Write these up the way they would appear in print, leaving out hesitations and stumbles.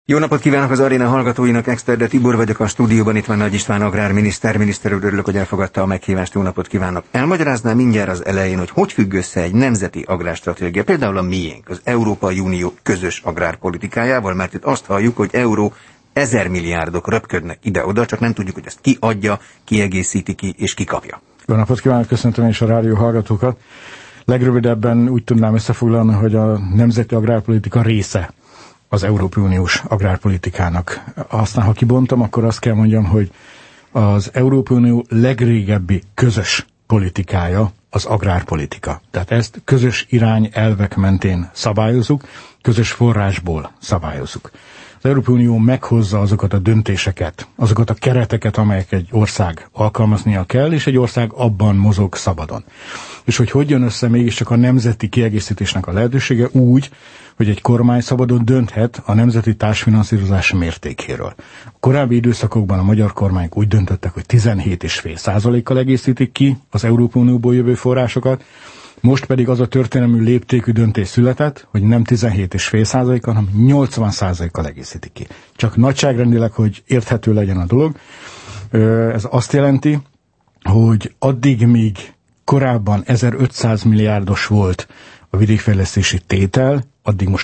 Jó napot kívánok az aréna hallgatóinak, Exterde Tibor vagyok a stúdióban, itt van Nagy István agrárminiszter. Miniszter úr, örülök, hogy elfogadta a meghívást, jó napot kívánok. Elmagyarázná mindjárt az elején, hogy függ össze egy nemzeti agrárstratégia, például a miénk, az Európai Unió közös agrárpolitikájával, mert itt azt halljuk, hogy 1000 milliárdok röpködnek ide-oda, csak nem tudjuk, hogy ezt ki adja, ki egészíti ki és ki kapja. Jó napot kívánok, köszöntöm én is a rádió hallgatókat. Legrövidebben úgy tudnám összefoglalni, hogy a nemzeti agrárpolitika része az Európai Uniós agrárpolitikának. Aztán, ha kibontom, akkor azt kell mondjam, hogy az Európai Unió legrégebbi közös politikája az agrárpolitika. Tehát ezt közös irányelvek mentén szabályozunk, közös forrásból szabályozzuk. Az Európai Unió meghozza azokat a döntéseket, azokat a kereteket, amelyek egy ország alkalmaznia kell, és egy ország abban mozog szabadon. És hogy jön össze mégiscsak a nemzeti kiegészítésnek a lehetősége úgy, hogy egy kormány szabadon dönthet a nemzeti társfinanszírozás mértékéről. A korábbi időszakokban a magyar kormányok úgy döntöttek, hogy 17,5%-kal egészítik ki az Európai Unióból jövő forrásokat, most pedig az a történelmű léptékű döntés született, hogy nem 17,5%-kal, hanem 80%-kal egészítik ki. Csak nagyságrendileg, hogy érthető legyen a dolog. Ez azt jelenti, hogy addig, míg korábban 1500 milliárdos volt a vidékfejlesztési tétel, addig most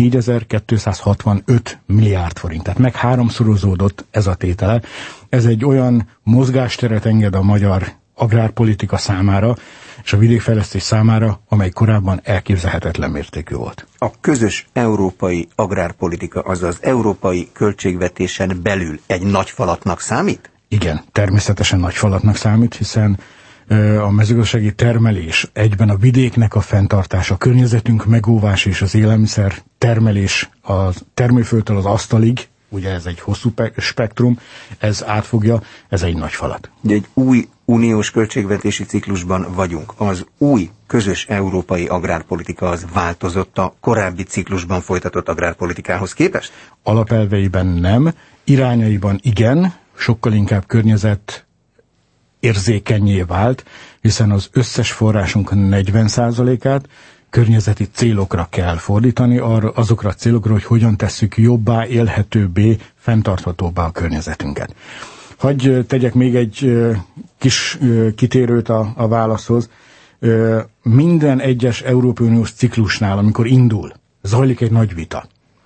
4265 milliárd forint. Tehát meg háromszorozódott ez a tétele. Ez egy olyan mozgásteret enged a magyar agrárpolitika számára, és a vidékfejlesztés számára, amely korábban elképzelhetetlen mértékű volt. A közös európai agrárpolitika, azaz európai költségvetésen belül egy nagy falatnak számít? Igen, természetesen nagy falatnak számít, hiszen a mezőgazdasági termelés, egyben a vidéknek a fenntartása, a környezetünk megóvás és az élelmiszer termelés a termőföldtől az asztalig, ugye ez egy hosszú spektrum, ez átfogja, ez egy nagy falat. De egy új uniós költségvetési ciklusban vagyunk. Az új közös európai agrárpolitika az változott a korábbi ciklusban folytatott agrárpolitikához képest? Alapelveiben nem, irányaiban igen, sokkal inkább környezet érzékenyé vált, hiszen az összes forrásunk 40%-át környezeti célokra kell fordítani, azokra a célokra, hogy hogyan tesszük jobbá, élhetőbbé, fenntarthatóbbá a környezetünket. Hagy tegyek még egy kis kitérőt a válaszhoz. Minden egyes Európai Uniós ciklusnál, amikor indul, zajlik egy nagy vita,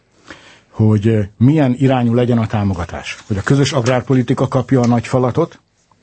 hogy milyen irányú legyen a támogatás. Hogy a közös agrárpolitika kapja a nagy falatot,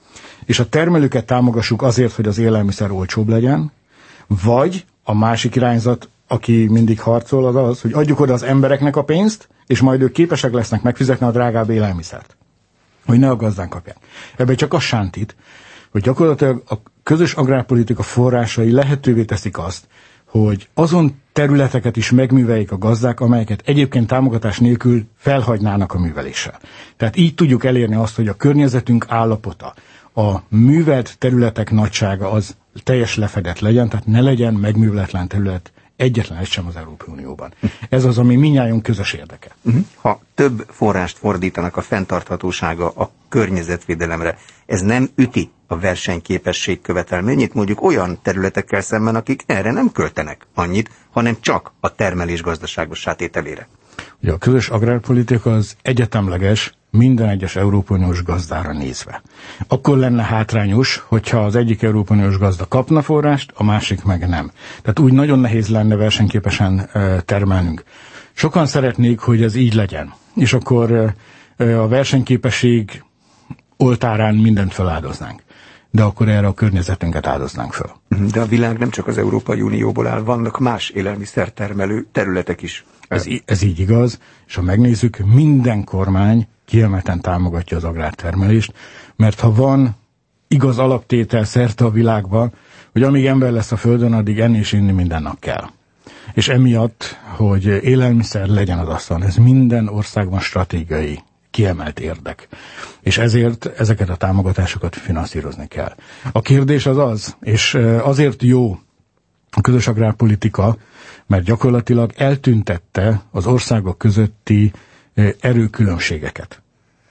és a termelőket támogassuk azért, hogy az élelmiszer olcsóbb legyen, vagy a másik irányzat, aki mindig harcol, az az, hogy adjuk oda az embereknek a pénzt, és majd ők képesek lesznek megfizetni a drágább élelmiszert. Hogy ne a gazdán kapják. Ebben csak az sántít, hogy gyakorlatilag a közös agrárpolitika forrásai lehetővé teszik azt, hogy azon területeket is megműveljék a gazdák, amelyeket egyébként támogatás nélkül felhagynának a műveléssel. Tehát így tudjuk elérni azt, hogy a környezetünk állapota, a művelt területek nagysága az teljes lefedett legyen, tehát ne legyen megműveletlen terület egyetlen egy sem az Európai Unióban. Ez az, ami mindnyájunk közös érdeke. Ha több forrást fordítanak a fenntarthatósága a környezetvédelemre, ez nem üti a versenyképesség követelményét, mondjuk olyan területekkel szemben, akik erre nem költenek annyit, hanem csak a termelés gazdaságossá tételére. Ugye a közös agrárpolitika az egyetemleges minden egyes Európai Uniós gazdára nézve. Akkor lenne hátrányos, hogyha az egyik Európai Uniós gazda kapna forrást, a másik meg nem. Tehát úgy nagyon nehéz lenne versenyképesen termelnünk. Sokan szeretnék, hogy ez így legyen. És akkor a versenyképesség oltárán mindent feláldoznánk. De akkor erre a környezetünket áldoznánk föl. De a világ nem csak az Európai Unióból áll, vannak más élelmiszertermelő területek is. Ez így igaz, és ha megnézzük, minden kormány kiemelten támogatja az agrártermelést, mert ha van igaz alaptétel szerte a világban, hogy amíg ember lesz a földön, addig enni és inni minden nap kell. És emiatt, hogy élelmiszer legyen az asztalon, ez minden országban stratégiai kiemelt érdek. És ezért ezeket a támogatásokat finanszírozni kell. A kérdés az, és azért jó a közös agrárpolitika, mert gyakorlatilag eltüntette az országok közötti erőkülönbségeket.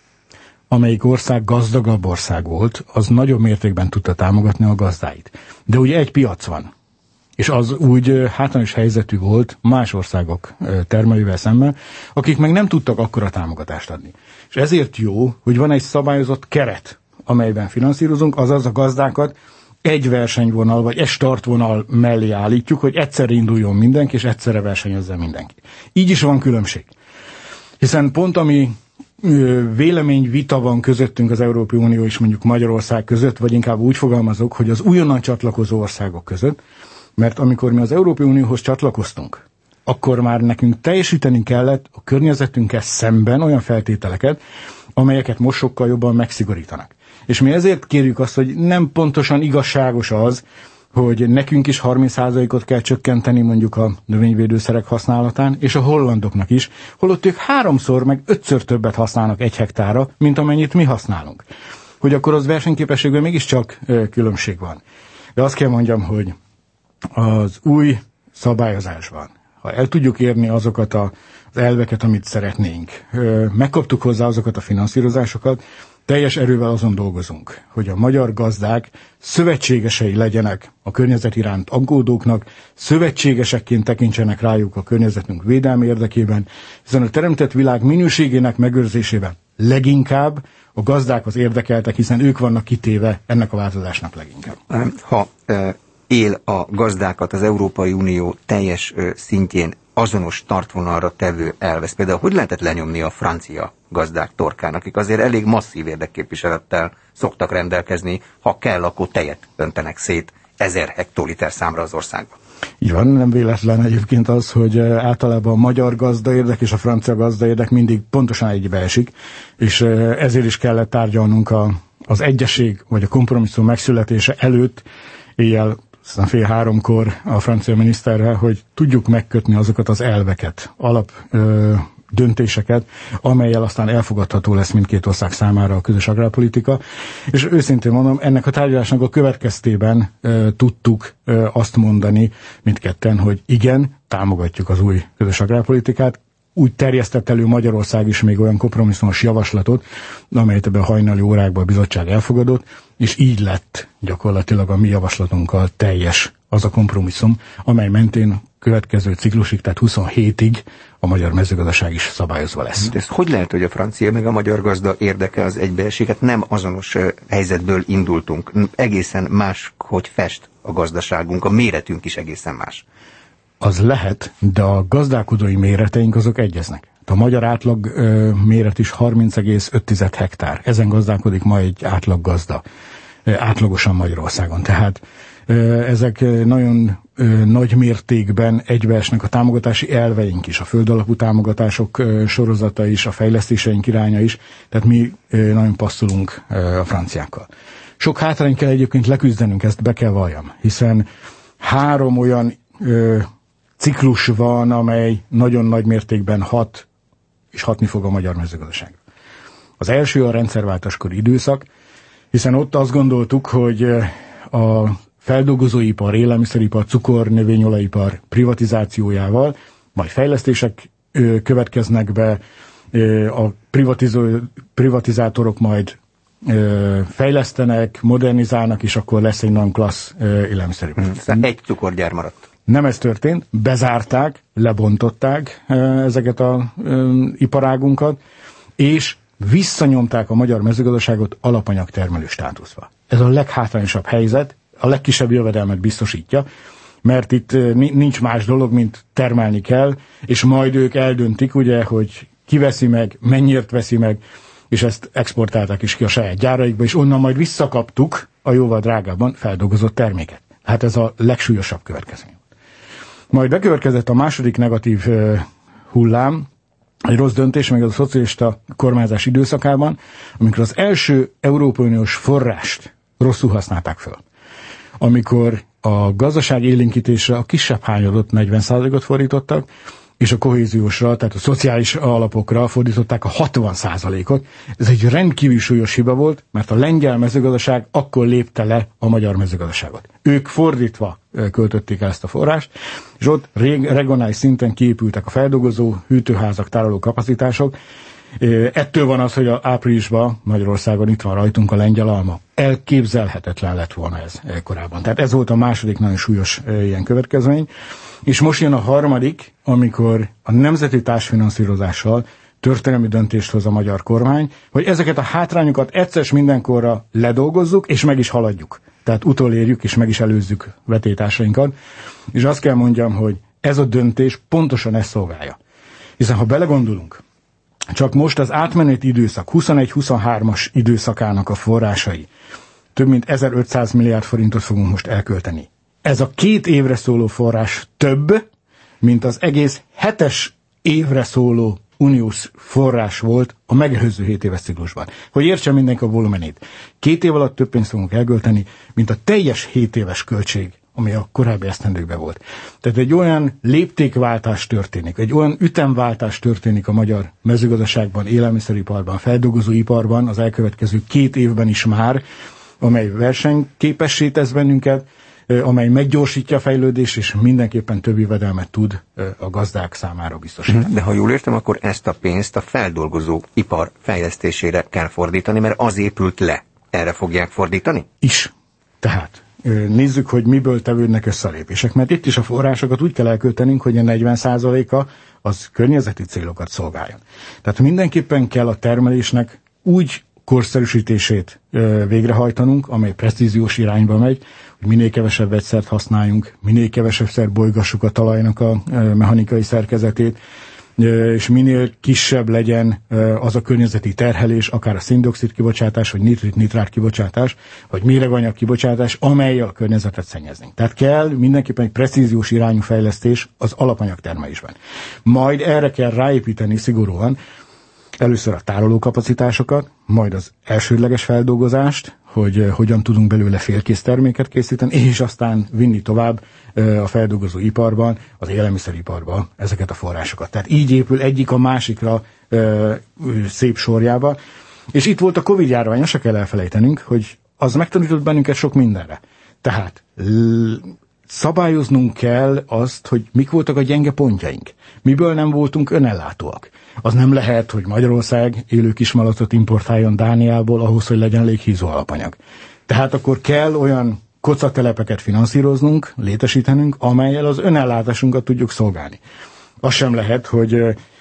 Amelyik ország gazdagabb ország volt, az nagyobb mértékben tudta támogatni a gazdáit. De ugye egy piac van. És az úgy hátrányos helyzetű volt más országok termelővel szemben, akik meg nem tudtak akkora támogatást adni. És ezért jó, hogy van egy szabályozott keret, amelyben finanszírozunk, azaz a gazdákat egy versenyvonal, vagy egy startvonal mellé állítjuk, hogy egyszerre induljon mindenki, és egyszerre versenyezzen mindenki. Így is van különbség. Hiszen pont ami véleményvita van közöttünk az Európai Unió és mondjuk Magyarország között, vagy inkább úgy fogalmazok, hogy az újonnan csatlakozó országok között, mert amikor mi az Európai Unióhoz csatlakoztunk, akkor már nekünk teljesíteni kellett a környezetünkkel szemben olyan feltételeket, amelyeket most sokkal jobban megszigorítanak. És mi ezért kérjük azt, hogy nem pontosan igazságos az, hogy nekünk is 30%-ot kell csökkenteni mondjuk a növényvédőszerek használatán, és a hollandoknak is, holott ők 3-szor meg 5-ször többet használnak 1 hektárra, mint amennyit mi használunk. Hogy akkor az versenyképességben mégiscsak különbség van. De azt kell mondjam, hogy az új szabályozásban, ha el tudjuk érni azokat az elveket, amit szeretnénk, megkaptuk hozzá azokat a finanszírozásokat, teljes erővel azon dolgozunk, hogy a magyar gazdák szövetségesei legyenek a környezet iránt aggódóknak, szövetségesekként tekintsenek rájuk a környezetünk védelmi érdekében, hiszen a teremtett világ minőségének megőrzésében leginkább a gazdák az érdekeltek, hiszen ők vannak kitéve ennek a változásnak leginkább. Ha él a gazdákat az Európai Unió teljes szintjén azonos startvonalra tevő elvesz. Például hogy lehetett lenyomni a francia gazdák torkán, akik azért elég masszív érdekképviselettel szoktak rendelkezni, ha kell, akkor tejet öntenek szét 1000 hektoliter számra az országban. Így van, nem véletlen egyébként az, hogy általában a magyar gazdaérdek és a francia gazdaérdek mindig pontosan egybeesik, és ezért is kellett tárgyalnunk az egyesség vagy a kompromisszum megszületése előtt, éjjel 2:30 a francia miniszterrel, hogy tudjuk megkötni azokat az elveket, döntéseket, amellyel aztán elfogadható lesz mindkét ország számára a közös agrárpolitika. És őszintén mondom, ennek a tárgyalásnak a következtében tudtuk azt mondani mindketten, hogy igen, támogatjuk az új közös agrárpolitikát. Úgy terjesztett elő Magyarország is még olyan kompromisszumos javaslatot, amelyet ebben a hajnali órákban a bizottság elfogadott, és így lett gyakorlatilag a mi javaslatunkkal teljes az a kompromisszum, amely mentén következő ciklusig, tehát 27-ig a magyar mezőgazdaság is szabályozva lesz. De ez hogy lehet, hogy a francia meg a magyar gazda érdeke az egybeesik? Hát nem azonos helyzetből indultunk. Egészen más, hogy fest a gazdaságunk, a méretünk is egészen más. Az lehet, de a gazdálkodói méreteink azok egyeznek. A magyar átlag méret is 30,5 hektár. Ezen gazdálkodik ma egy átlag gazda. Átlagosan Magyarországon. Tehát ezek nagyon nagy mértékben egybeesnek a támogatási elveink is, a földalapú támogatások sorozata is, a fejlesztéseink iránya is, tehát mi nagyon passzolunk a franciákkal. Sok hátrány kell egyébként leküzdenünk, ezt be kell valljam, hiszen 3 olyan ciklus van, amely nagyon nagy mértékben hat, és hatni fog a magyar mezőgazdaságra. Az első a rendszerváltáskori időszak, hiszen ott azt gondoltuk, hogy a feldolgozóipar, élelmiszeripar, cukor, növényolajipar privatizációjával majd fejlesztések következnek be, a privatizátorok majd fejlesztenek, modernizálnak, és akkor lesz egy nagyon klassz élelmiszeripar. Egy cukorgyár maradt. Nem ez történt, bezárták, lebontották ezeket az iparágunkat, és visszanyomták a magyar mezőgazdaságot alapanyagtermelő státuszba. Ez a leghátrányosabb helyzet, a legkisebb jövedelmet biztosítja, mert itt nincs más dolog, mint termelni kell, és majd ők eldöntik, ugye, hogy ki veszi meg, mennyiért veszi meg, és ezt exportálták is ki a saját gyáraikba, és onnan majd visszakaptuk a jóval drágábban feldolgozott terméket. Hát ez a legsúlyosabb következmény. Majd bekövetkezett a második negatív hullám, egy rossz döntés, meg az a szocialista kormányzás időszakában, amikor az első Európai Uniós forrást rosszul használták föl. Amikor a gazdaság élénkítésre a kisebb hányadot 40%-ot fordítottak, és a kohéziósra, tehát a szociális alapokra fordították a 60%-ot. Ez egy rendkívül súlyos hiba volt, mert a lengyel mezőgazdaság akkor lépte le a magyar mezőgazdaságot. Ők fordítva költötték el ezt a forrást, és ott regionális szinten kiépültek a feldolgozó, hűtőházak, tároló kapacitások, Ettől van az, hogy áprilisban Magyarországon itt van rajtunk a lengyel alma. Elképzelhetetlen lett volna ez korábban. Tehát ez volt a második nagyon súlyos ilyen következmény. És most jön a harmadik, amikor a nemzeti társfinanszírozással történelmi döntést hoz a magyar kormány, hogy ezeket a hátrányokat egyszer s mindenkorra ledolgozzuk, és meg is haladjuk. Tehát utolérjük, és meg is előzzük vetétársainkat. És azt kell mondjam, hogy ez a döntés pontosan ezt szolgálja. Hiszen ha belegondolunk, csak most az átmeneti időszak, 21-23-as időszakának a forrásai, több mint 1500 milliárd forintot fogunk most elkölteni. Ez a 2 évre szóló forrás több, mint az egész 7-es évre szóló uniós forrás volt a megelőző 7 éves ciklusban. Hogy értsen mindenki a volumenét. 2 év alatt több pénzt fogunk elkölteni, mint a teljes 7 éves költség, ami a korábbi esztendőkben volt. Tehát egy olyan léptékváltás történik, egy olyan ütemváltás történik a magyar mezőgazdaságban, élelmiszeriparban, feldolgozóiparban az elkövetkező 2 évben is már, amely versenyképessé tesz bennünket, amely meggyorsítja a fejlődést, és mindenképpen több jövedelmet tud a gazdák számára biztosítani. De ha jól értem, akkor ezt a pénzt a feldolgozó ipar fejlesztésére kell fordítani, mert az épült le. Erre fogják fordítani? Is. Tehát nézzük, hogy miből tevődnek össze a lépések, mert itt is a forrásokat úgy kell elköltenünk, hogy a 40%-a az környezeti célokat szolgáljon. Tehát mindenképpen kell a termelésnek úgy korszerűsítését végrehajtanunk, amely precíziós irányba megy, hogy minél kevesebb vegyszert használjunk, minél kevesebbszer bolygassuk a talajnak a mechanikai szerkezetét, és minél kisebb legyen az a környezeti terhelés, akár a széndioxid kibocsátás, vagy nitrit-nitrát kibocsátás, vagy méreganyag kibocsátás, amellyel a környezetet szennyeznénk. Tehát kell mindenképpen egy precíziós irányú fejlesztés az alapanyagtermelésben. Majd erre kell ráépíteni szigorúan először a tárolókapacitásokat, majd az elsődleges feldolgozást, hogy hogyan tudunk belőle félkész terméket készíteni, és aztán vinni tovább a feldolgozó iparban, az élelmiszeriparban ezeket a forrásokat. Tehát így épül egyik a másikra szép sorjába. És itt volt a Covid-járvány, azt se kell elfelejtenünk, hogy az megtanított bennünket sok mindenre. Tehát szabályoznunk kell azt, hogy mik voltak a gyenge pontjaink. Miből nem voltunk önellátóak. Az nem lehet, hogy Magyarország élő kismalatot importáljon Dániából ahhoz, hogy legyen elég hízó alapanyag. Tehát akkor kell olyan kocatelepeket finanszíroznunk, létesítenünk, amellyel az önellátásunkat tudjuk szolgálni. Az sem lehet, hogy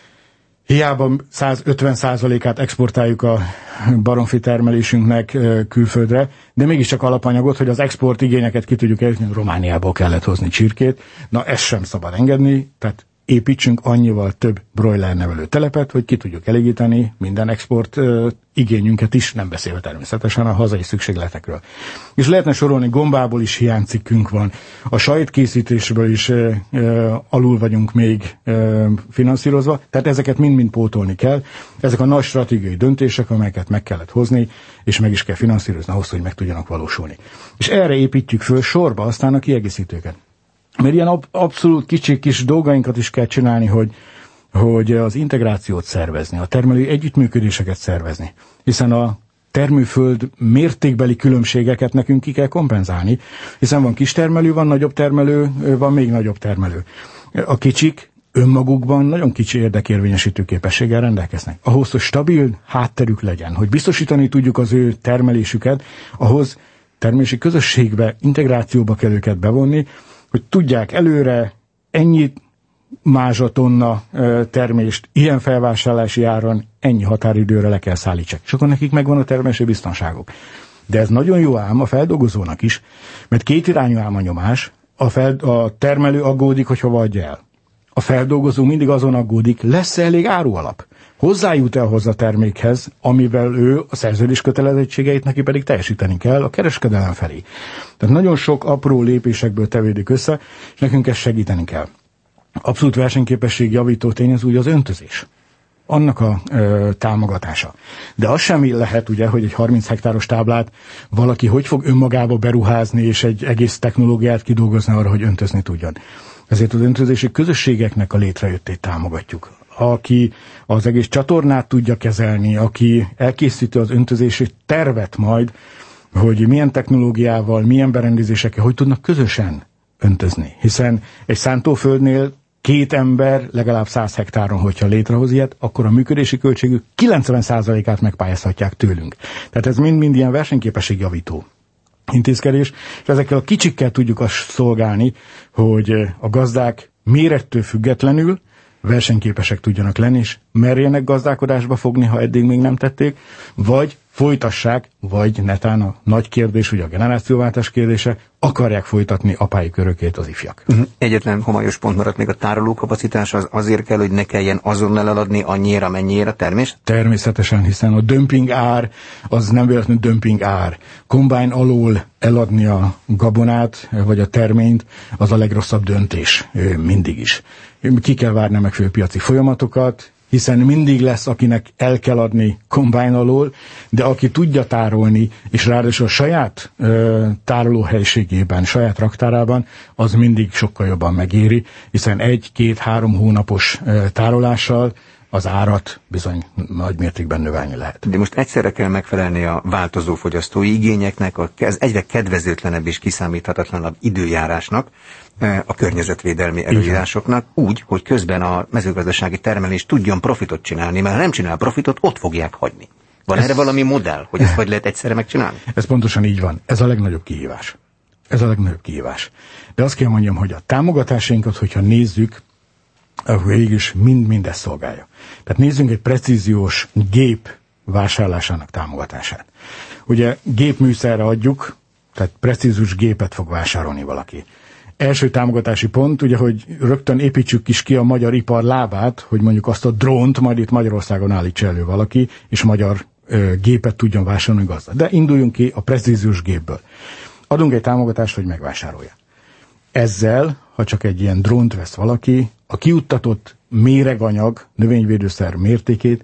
hiába 150%-át exportáljuk a baromfi termelésünknek külföldre, de mégiscsak alapanyagot, hogy az export igényeket ki tudjuk elérni, Romániából kellett hozni csirkét. Na, ezt sem szabad engedni, tehát építsünk annyival több broiler nevelő telepet, hogy ki tudjuk elégíteni minden export igényünket is, nem beszélve természetesen a hazai szükségletekről. És lehetne sorolni, gombából is hiánycikkünk van, a sajtkészítésből is alul vagyunk még finanszírozva, tehát ezeket mind-mind pótolni kell. Ezek a nagy stratégiai döntések, amelyeket meg kellett hozni, és meg is kell finanszírozni ahhoz, hogy meg tudjanak valósulni. És erre építjük föl sorba aztán a kiegészítőket. Mert ilyen abszolút kicsi kis dolgainkat is kell csinálni, hogy az integrációt szervezni, a termelői együttműködéseket szervezni. Hiszen a termőföld mértékbeli különbségeket nekünk ki kell kompenzálni, hiszen van kis termelő, van nagyobb termelő, van még nagyobb termelő. A kicsik önmagukban nagyon kicsi érdekérvényesítő képességgel rendelkeznek. Ahhoz, hogy stabil hátterük legyen, hogy biztosítani tudjuk az ő termelésüket, ahhoz termési közösségbe, integrációba kell őket bevonni, hogy tudják előre ennyi mázsatonna termést, ilyen felvásárlási áron, ennyi határidőre le kell szállítsák. És akkor nekik megvan a termelési biztonságuk. De ez nagyon jó ám a feldolgozónak is, mert kétirányú ám a nyomás, a termelő aggódik, hogy hova adja el. A feldolgozó mindig azon aggódik, lesz-e elég árualap? Hozzájut-e ahhoz a termékhez, amivel ő a szerződés kötelezettségeit neki pedig teljesíteni kell a kereskedelem felé. Tehát nagyon sok apró lépésekből tevődik össze, és nekünk ezt segíteni kell. Abszolút versenyképesség javító tényező ugye az öntözés. Annak a támogatása. De az sem lehet ugye, hogy egy 30 hektáros táblát valaki hogy fog önmagába beruházni, és egy egész technológiát kidolgozni arra, hogy öntözni tudjon. Ezért az öntözési közösségeknek a létrejöttét támogatjuk. Aki az egész csatornát tudja kezelni, aki elkészíti az öntözési tervet majd, hogy milyen technológiával, milyen berendezésekkel, hogy tudnak közösen öntözni. Hiszen egy szántóföldnél 2 ember legalább 100 hektáron, hogyha létrehoz ilyet, akkor a működési költségük 90%-át megpályázhatják tőlünk. Tehát ez mind-mind ilyen versenyképességjavító intézkedés, és ezekkel a kicsikkel tudjuk azt szolgálni, hogy a gazdák mérettől függetlenül versenyképesek tudjanak lenni, és merjenek gazdálkodásba fogni, ha eddig még nem tették, vagy folytassák, vagy netán a nagy kérdés, ugye a generációváltás kérdése, akarják folytatni apái körökét az ifjak. Egyetlen homályos pont maradt még, a tárolókapacitás az azért kell, hogy ne kelljen azonnal eladni annyira, mennyire a termés? Természetesen, hiszen a dömping ár, az nem véletlenül dömping ár. Kombájn alól eladni a gabonát, vagy a terményt, az a legrosszabb döntés mindig is. Ki kell várni a megfelelő piaci folyamatokat, hiszen mindig lesz, akinek el kell adni kombájn alól, de aki tudja tárolni, és ráadásul a saját tárolóhelyiségében, saját raktárában, az mindig sokkal jobban megéri, hiszen 1-2-3 hónapos tárolással az árat bizony nagy mértékben növelni lehet. De most egyszerre kell megfelelni a változó fogyasztói igényeknek, az egyre kedvezőtlenebb és kiszámíthatatlanabb időjárásnak, a környezetvédelmi előírásoknak, úgy, hogy közben a mezőgazdasági termelés tudjon profitot csinálni, mert ha nem csinál profitot, ott fogják hagyni. Van erre valami modell, hogy ezt hogy lehet egyszerre megcsinálni? Ez pontosan így van. Ez a legnagyobb kihívás. Ez a legnagyobb kihívás. De azt kell mondjam, hogy a támogatásainkat, hogyha nézzük, akkor végülis mind ezt szolgálja. Tehát nézzünk egy precíziós gép vásárlásának támogatását. Ugye gépműszerre adjuk, tehát precízus gépet fog vásárolni valaki. Első támogatási pont, ugye, hogy rögtön építsük is ki a magyar ipar lábát, hogy mondjuk azt a drónt majd itt Magyarországon állítsa elő valaki, és magyar gépet tudjon vásárolni gazda. De induljunk ki a precíziós gépből. Adunk egy támogatást, hogy megvásárolja. Ezzel, ha csak egy ilyen drónt vesz valaki, a kiuttatott méreganyag, növényvédőszer mértékét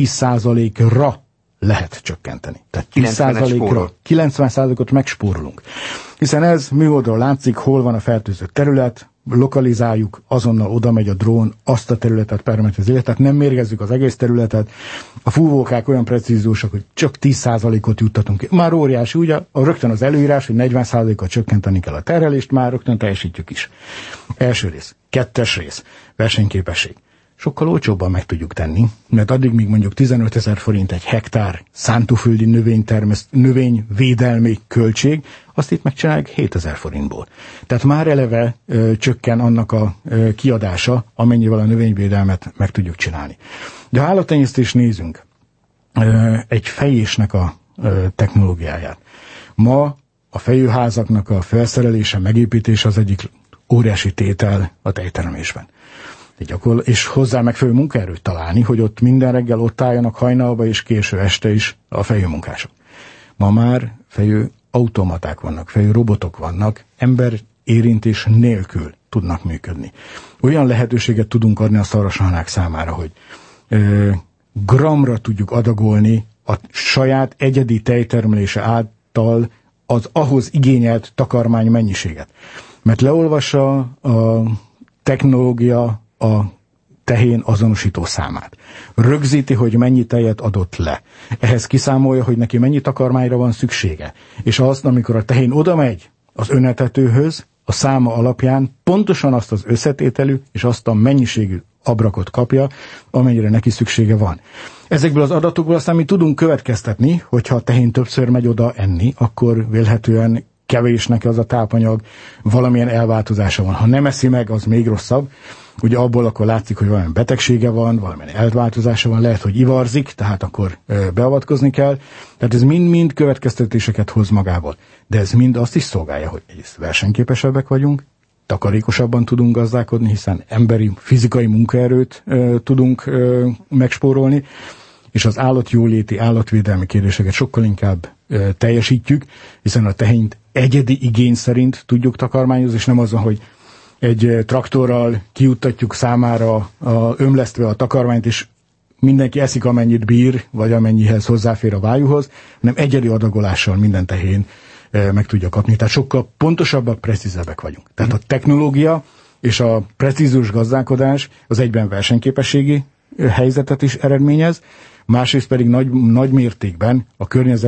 10%-ra lehet csökkenteni. Tehát 10%-ra, 90%-ot megspórolunk. Hiszen ez műholdról látszik, hol van a fertőzött terület, lokalizáljuk, azonnal oda megy a drón, azt a területet permetezi, tehát nem mérgezzük az egész területet. A fúvókák olyan precíziósak, hogy csak 10%-ot juttatunk ki. Már óriási, ugye rögtön az előírás, hogy 40%-ot csökkenteni kell a terhelést, már rögtön teljesítjük is. Első rész. 2. rész. Versenyképesség. Sokkal olcsóbban meg tudjuk tenni, mert addig még mondjuk 15 000 forint egy hektár szántóföldi növényvédelmi költség, azt itt megcsinálják 7 000 forintból. Tehát már eleve csökken annak a kiadása, amennyivel a növényvédelmet meg tudjuk csinálni. De ha állattenyésztést nézünk, egy fejésnek a technológiáját. Ma a fejőházaknak a felszerelése, megépítése az egyik óriási tétel a tejtermésben. És hozzá megfelelő munkaerőt találni, hogy ott minden reggel ott álljanak hajnalba, és késő este is a fejőmunkások. Ma már fejő automaták vannak, fejő robotok vannak, ember érintés nélkül tudnak működni. Olyan lehetőséget tudunk adni a szarvasmarhák számára, hogy gramra tudjuk adagolni a saját egyedi tejtermelése által az ahhoz igényelt takarmány mennyiséget. Mert leolvassa a technológia a tehén azonosító számát. Rögzíti, hogy mennyi tejet adott le. Ehhez kiszámolja, hogy neki mennyi takarmányra van szüksége. És azt, amikor a tehén oda megy az önetetőhöz, a száma alapján pontosan azt az összetételű és azt a mennyiségű abrakot kapja, amennyire neki szüksége van. Ezekből az adatokból aztán mi tudunk következtetni, hogyha a tehén többször megy oda enni, akkor vélhetően kevés neki az a tápanyag, valamilyen elváltozása van. Ha nem eszi meg, az még rosszabb. Ugye abból akkor látszik, hogy valamilyen betegsége van, valamilyen elváltozása van, lehet, hogy ivarzik, tehát akkor beavatkozni kell. Tehát ez mind-mind következtetéseket hoz magából. De ez mind azt is szolgálja, hogy egyrészt versenyképesebbek vagyunk, takarékosabban tudunk gazdálkodni, hiszen emberi, fizikai munkaerőt tudunk megspórolni, és az állatjóléti, állatvédelmi kérdéseket sokkal inkább teljesítjük, hiszen a tehént egyedi igény szerint tudjuk takarmányozni, és nem azon, hogy egy traktorral kijuttatjuk számára ömlesztve a takarmányt, és mindenki eszik, amennyit bír, vagy amennyihez hozzáfér a vájúhoz, hanem egyedi adagolással minden tehén meg tudja kapni. Tehát sokkal pontosabbak, precízebbek vagyunk. Tehát a technológia és a precízus gazdálkodás az egyben versenyképességi helyzetet is eredményez, másrészt pedig nagy mértékben a környezet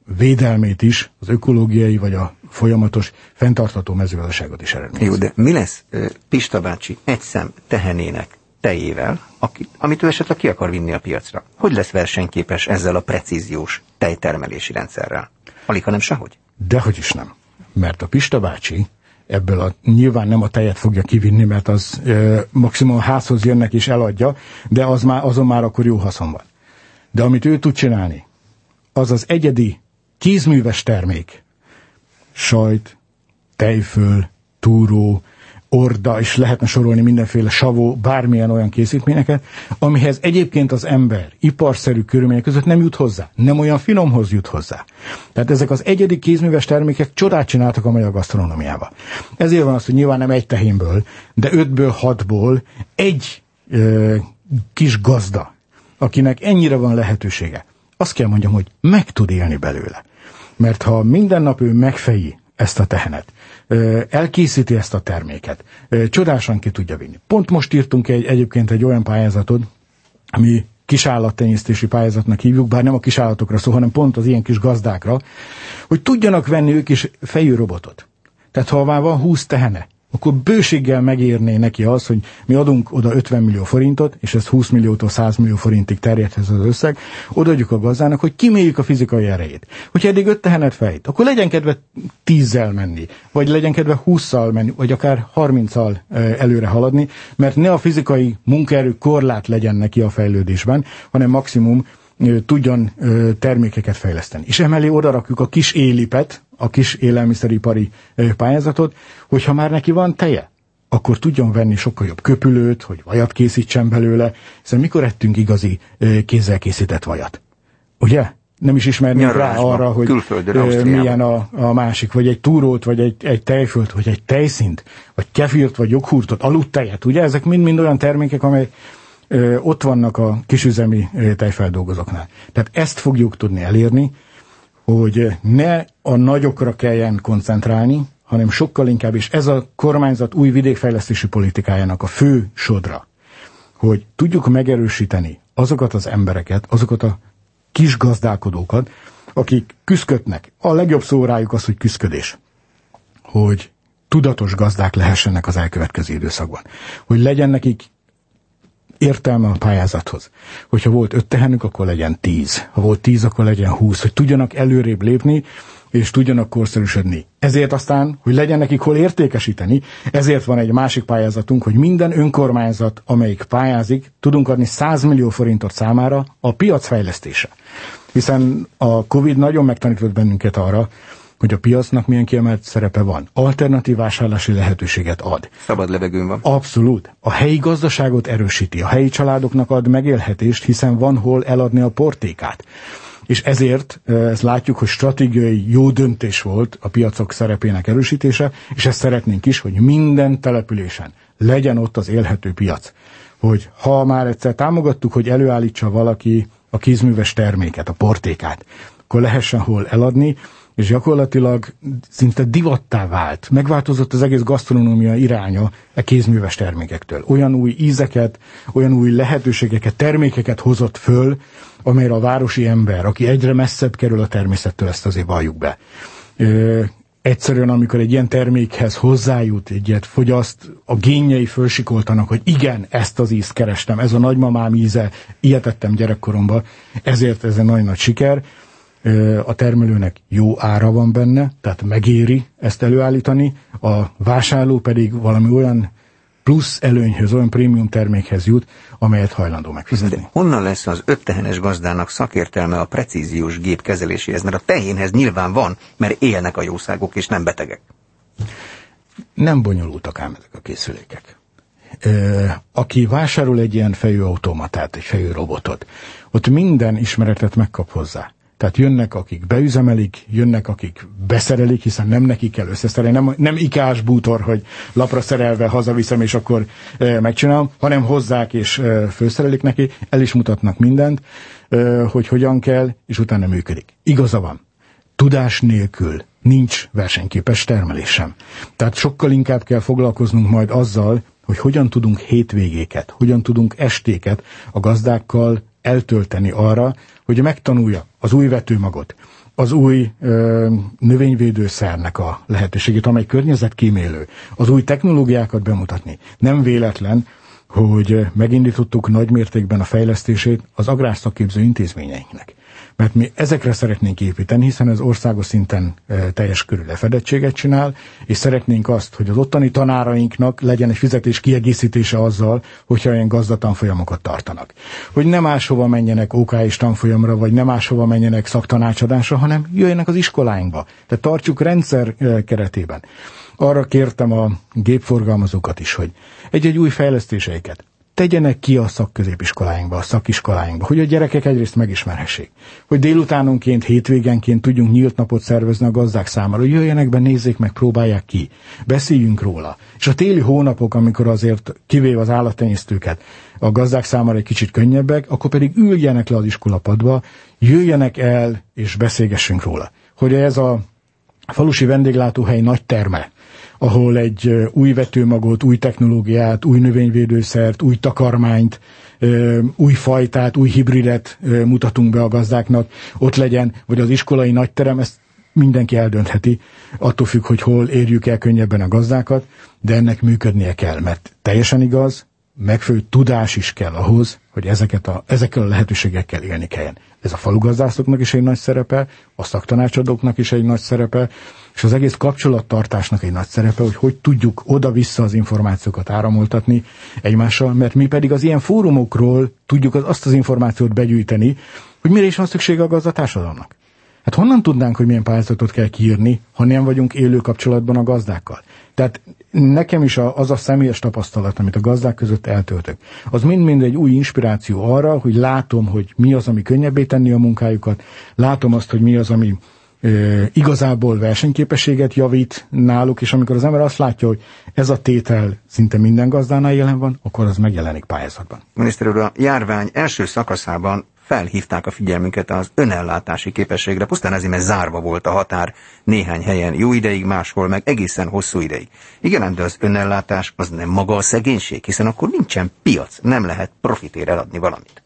védelmét is, az ökológiai vagy a folyamatos fenntartható mezőgazdaságot is eredményez. Jó, de mi lesz Pista bácsi egy szem tehenének tejével, amit ő esetleg ki akar vinni a piacra? Hogy lesz versenyképes ezzel a precíziós tejtermelési rendszerrel? Alig, hanem sehogy? Dehogy is nem. Mert a Pista bácsi ebből nyilván nem a tejet fogja kivinni, mert az maximum házhoz jönnek és eladja, de azon már akkor jó haszon van. De amit ő tud csinálni, az az egyedi kézműves termék, sajt, tejföl, túró, orda, és lehetne sorolni mindenféle savó, bármilyen olyan készítményeket, amihez egyébként az ember iparszerű körülmények között nem jut hozzá, nem olyan finomhoz jut hozzá. Tehát ezek az egyedi kézműves termékek csodát csináltak a magyar gasztronómiába. Ezért van az, hogy nyilván nem egy tehénből, de 5-ből, 6-ból egy kis gazda, akinek ennyire van lehetősége, azt kell mondjam, hogy meg tud élni belőle. Mert ha minden nap ő megfeji ezt a tehenet, elkészíti ezt a terméket, csodásan ki tudja vinni. Pont most írtunk egyébként egy olyan pályázatot, ami kisállattenyésztési pályázatnak hívjuk, bár nem a kisállatokra szól, hanem pont az ilyen kis gazdákra, hogy tudjanak venni ők is fejű robotot. Tehát ha már van 20 tehene, akkor bőséggel megérné neki az, hogy mi adunk oda 50 millió forintot, és ez 20 milliótól 100 millió forintig terjedhez az összeg, odaadjuk a gazdának, hogy kiméljük a fizikai erejét. Hogyha eddig 5 tehenet fejt, akkor legyen kedve 10-zel menni, vagy legyen kedve 20-szal menni, vagy akár 30-szal előre haladni, mert ne a fizikai munkaerő korlát legyen neki a fejlődésben, hanem maximum tudjon termékeket fejleszteni. És emellé odarakjuk a kis élipet, a kis élelmiszeripari pályázatot, hogyha már neki van teje, akkor tudjon venni sokkal jobb köpülőt, hogy vajat készítsen belőle, hiszen mikor ettünk igazi kézzel készített vajat? Ugye? Nem is ismernénk rá arra, hogy milyen a másik, vagy egy túrót, vagy egy tejfölt, vagy egy tejszint, vagy kefirt, vagy joghurtot, aludtejet, ugye? Ezek mind-mind olyan termékek, amelyek ott vannak a kisüzemi tejfeldolgozóknál. Tehát ezt fogjuk tudni elérni, hogy ne a nagyokra kelljen koncentrálni, hanem sokkal inkább, és ez a kormányzat új vidékfejlesztési politikájának a fő sodra, hogy tudjuk megerősíteni azokat az embereket, azokat a kis gazdálkodókat, akik küszködnek. A legjobb szó rájuk az, hogy küszködés. Hogy tudatos gazdák lehessenek az elkövetkező időszakban. Hogy legyen nekik értelme a pályázathoz. Hogyha volt 5 tehenük, akkor legyen 10. Ha volt 10, akkor legyen 20. Hogy tudjanak előrébb lépni, és tudjanak korszerűsödni. Ezért aztán, hogy legyen nekik hol értékesíteni, ezért van egy másik pályázatunk, hogy minden önkormányzat, amelyik pályázik, tudunk adni 100 millió forintot számára a piacfejlesztése. Hiszen a Covid nagyon megtanított bennünket arra, hogy a piacnak milyen kiemelt szerepe van. Alternatív vásárlási lehetőséget ad. Szabad levegőn van. Abszolút. A helyi gazdaságot erősíti, a helyi családoknak ad megélhetést, hiszen van hol eladni a portékát. És ezért ezt látjuk, hogy stratégiai jó döntés volt a piacok szerepének erősítése, és ezt szeretnénk is, hogy minden településen legyen ott az élhető piac. Hogy ha már egyszer támogattuk, hogy előállítsa valaki a kézműves terméket, a portékát, akkor lehessen hol eladni, és gyakorlatilag szinte divattá vált. Megváltozott az egész gasztronómia iránya a kézműves termékektől. Olyan új ízeket, olyan új lehetőségeket, termékeket hozott föl, amelyre a városi ember, aki egyre messzebb kerül a természettől, ezt azért valljuk be. Egyszerűen, amikor egy ilyen termékhez hozzájut, egy ilyet fogyaszt, a génjei fölsikoltanak, hogy igen, ezt az ízt kerestem, ez a nagymamám íze, ilyet ettem gyerekkoromban, ezért ez egy nagyon nagy siker. A termelőnek jó ára van benne, tehát megéri ezt előállítani, a vásárló pedig valami olyan plusz előnyhöz, olyan prémium termékhez jut, amelyet hajlandó megfizetni. De honnan lesz az 5 tehenes gazdának szakértelme a precíziós gép kezeléséhez? Mert a tehénhez nyilván van, mert élnek a jószágok és nem betegek. Nem bonyolultak ám ezek a készülékek. Aki vásárol egy ilyen fejőautomatát, egy fejőrobotot, ott minden ismeretet megkap hozzá. Tehát jönnek, akik beüzemelik, jönnek, akik beszerelik, hiszen nem nekik kell összeszerelni, nem ikás bútor, hogy lapra szerelve hazaviszem, és akkor megcsinálom, hanem hozzák és főszerelik neki, el is mutatnak mindent, hogy hogyan kell, és utána működik. Igaza van. Tudás nélkül nincs versenyképes termelés sem. Tehát sokkal inkább kell foglalkoznunk majd azzal, hogy hogyan tudunk hétvégéket, hogyan tudunk estéket a gazdákkal eltölteni arra, hogy megtanulja az új vetőmagot, az új növényvédőszernek a lehetőségét, amely környezetkímélő, az új technológiákat bemutatni. Nem véletlen, hogy megindítottuk nagy mértékben a fejlesztését az agrárszakképző intézményeinknek. Mert mi ezekre szeretnénk építeni, hiszen ez országos szinten teljes körű lefedettséget csinál, és szeretnénk azt, hogy az ottani tanárainknak legyen egy fizetés kiegészítése azzal, hogyha ilyen gazdatanfolyamokat tartanak. Hogy nem máshova menjenek OK-s tanfolyamra, vagy nem máshova menjenek szaktanácsadásra, hanem jöjjenek az iskoláinkba. Tehát tartsuk rendszer keretében. Arra kértem a gépforgalmazókat is, hogy egy-egy új fejlesztéseiket tegyenek ki a szakközépiskoláinkba, a szakiskoláinkba, hogy a gyerekek egyrészt megismerhessék. Hogy délutánonként, hétvégenként tudjunk nyílt napot szervezni a gazdák számára, hogy jöjjenek be, nézzék meg, próbálják ki, beszéljünk róla. És a téli hónapok, amikor azért kivéve az állattenyésztőket, a gazdák számára egy kicsit könnyebbek, akkor pedig üljenek le az iskolapadba, jöjjenek el és beszélgessünk róla. Hogy ez a falusi vendéglátóhely nagy terme, ahol egy új vetőmagot, új technológiát, új növényvédőszert, új takarmányt, új fajtát, új hibridet mutatunk be a gazdáknak, ott legyen, vagy az iskolai nagyterem, ezt mindenki eldöntheti, attól függ, hogy hol érjük el könnyebben a gazdákat, de ennek működnie kell, mert teljesen igaz, megfelelő tudás is kell ahhoz, hogy ezekkel a lehetőségekkel élni kelljen. Ez a falugazdászoknak is egy nagy szerepe, a szaktanácsadóknak is egy nagy szerepe, és az egész kapcsolattartásnak egy nagy szerepe, hogy tudjuk oda-vissza az információkat áramoltatni egymással, mert mi pedig az ilyen fórumokról tudjuk azt az információt begyűjteni, hogy mire is van szüksége a gazdatársadalomnak. Hát honnan tudnánk, hogy milyen pályázatot kell kiírni, ha nem vagyunk élő kapcsolatban a gazdákkal? Tehát nekem is az a személyes tapasztalat, amit a gazdák között eltöltök, az mind-mind egy új inspiráció arra, hogy látom, hogy mi az, ami könnyebbé tenni a munkájukat, látom azt, hogy mi az, ami igazából versenyképességet javít náluk, és amikor az ember azt látja, hogy ez a tétel szinte minden gazdánál jelen van, akkor az megjelenik pályázatban. Miniszter úr, a járvány első szakaszában felhívták a figyelmünket az önellátási képességre, pusztán ezért, mert zárva volt a határ néhány helyen jó ideig, máshol meg egészen hosszú ideig. Igen, de az önellátás az nem maga a szegénység, hiszen akkor nincsen piac, nem lehet profitért eladni valamit.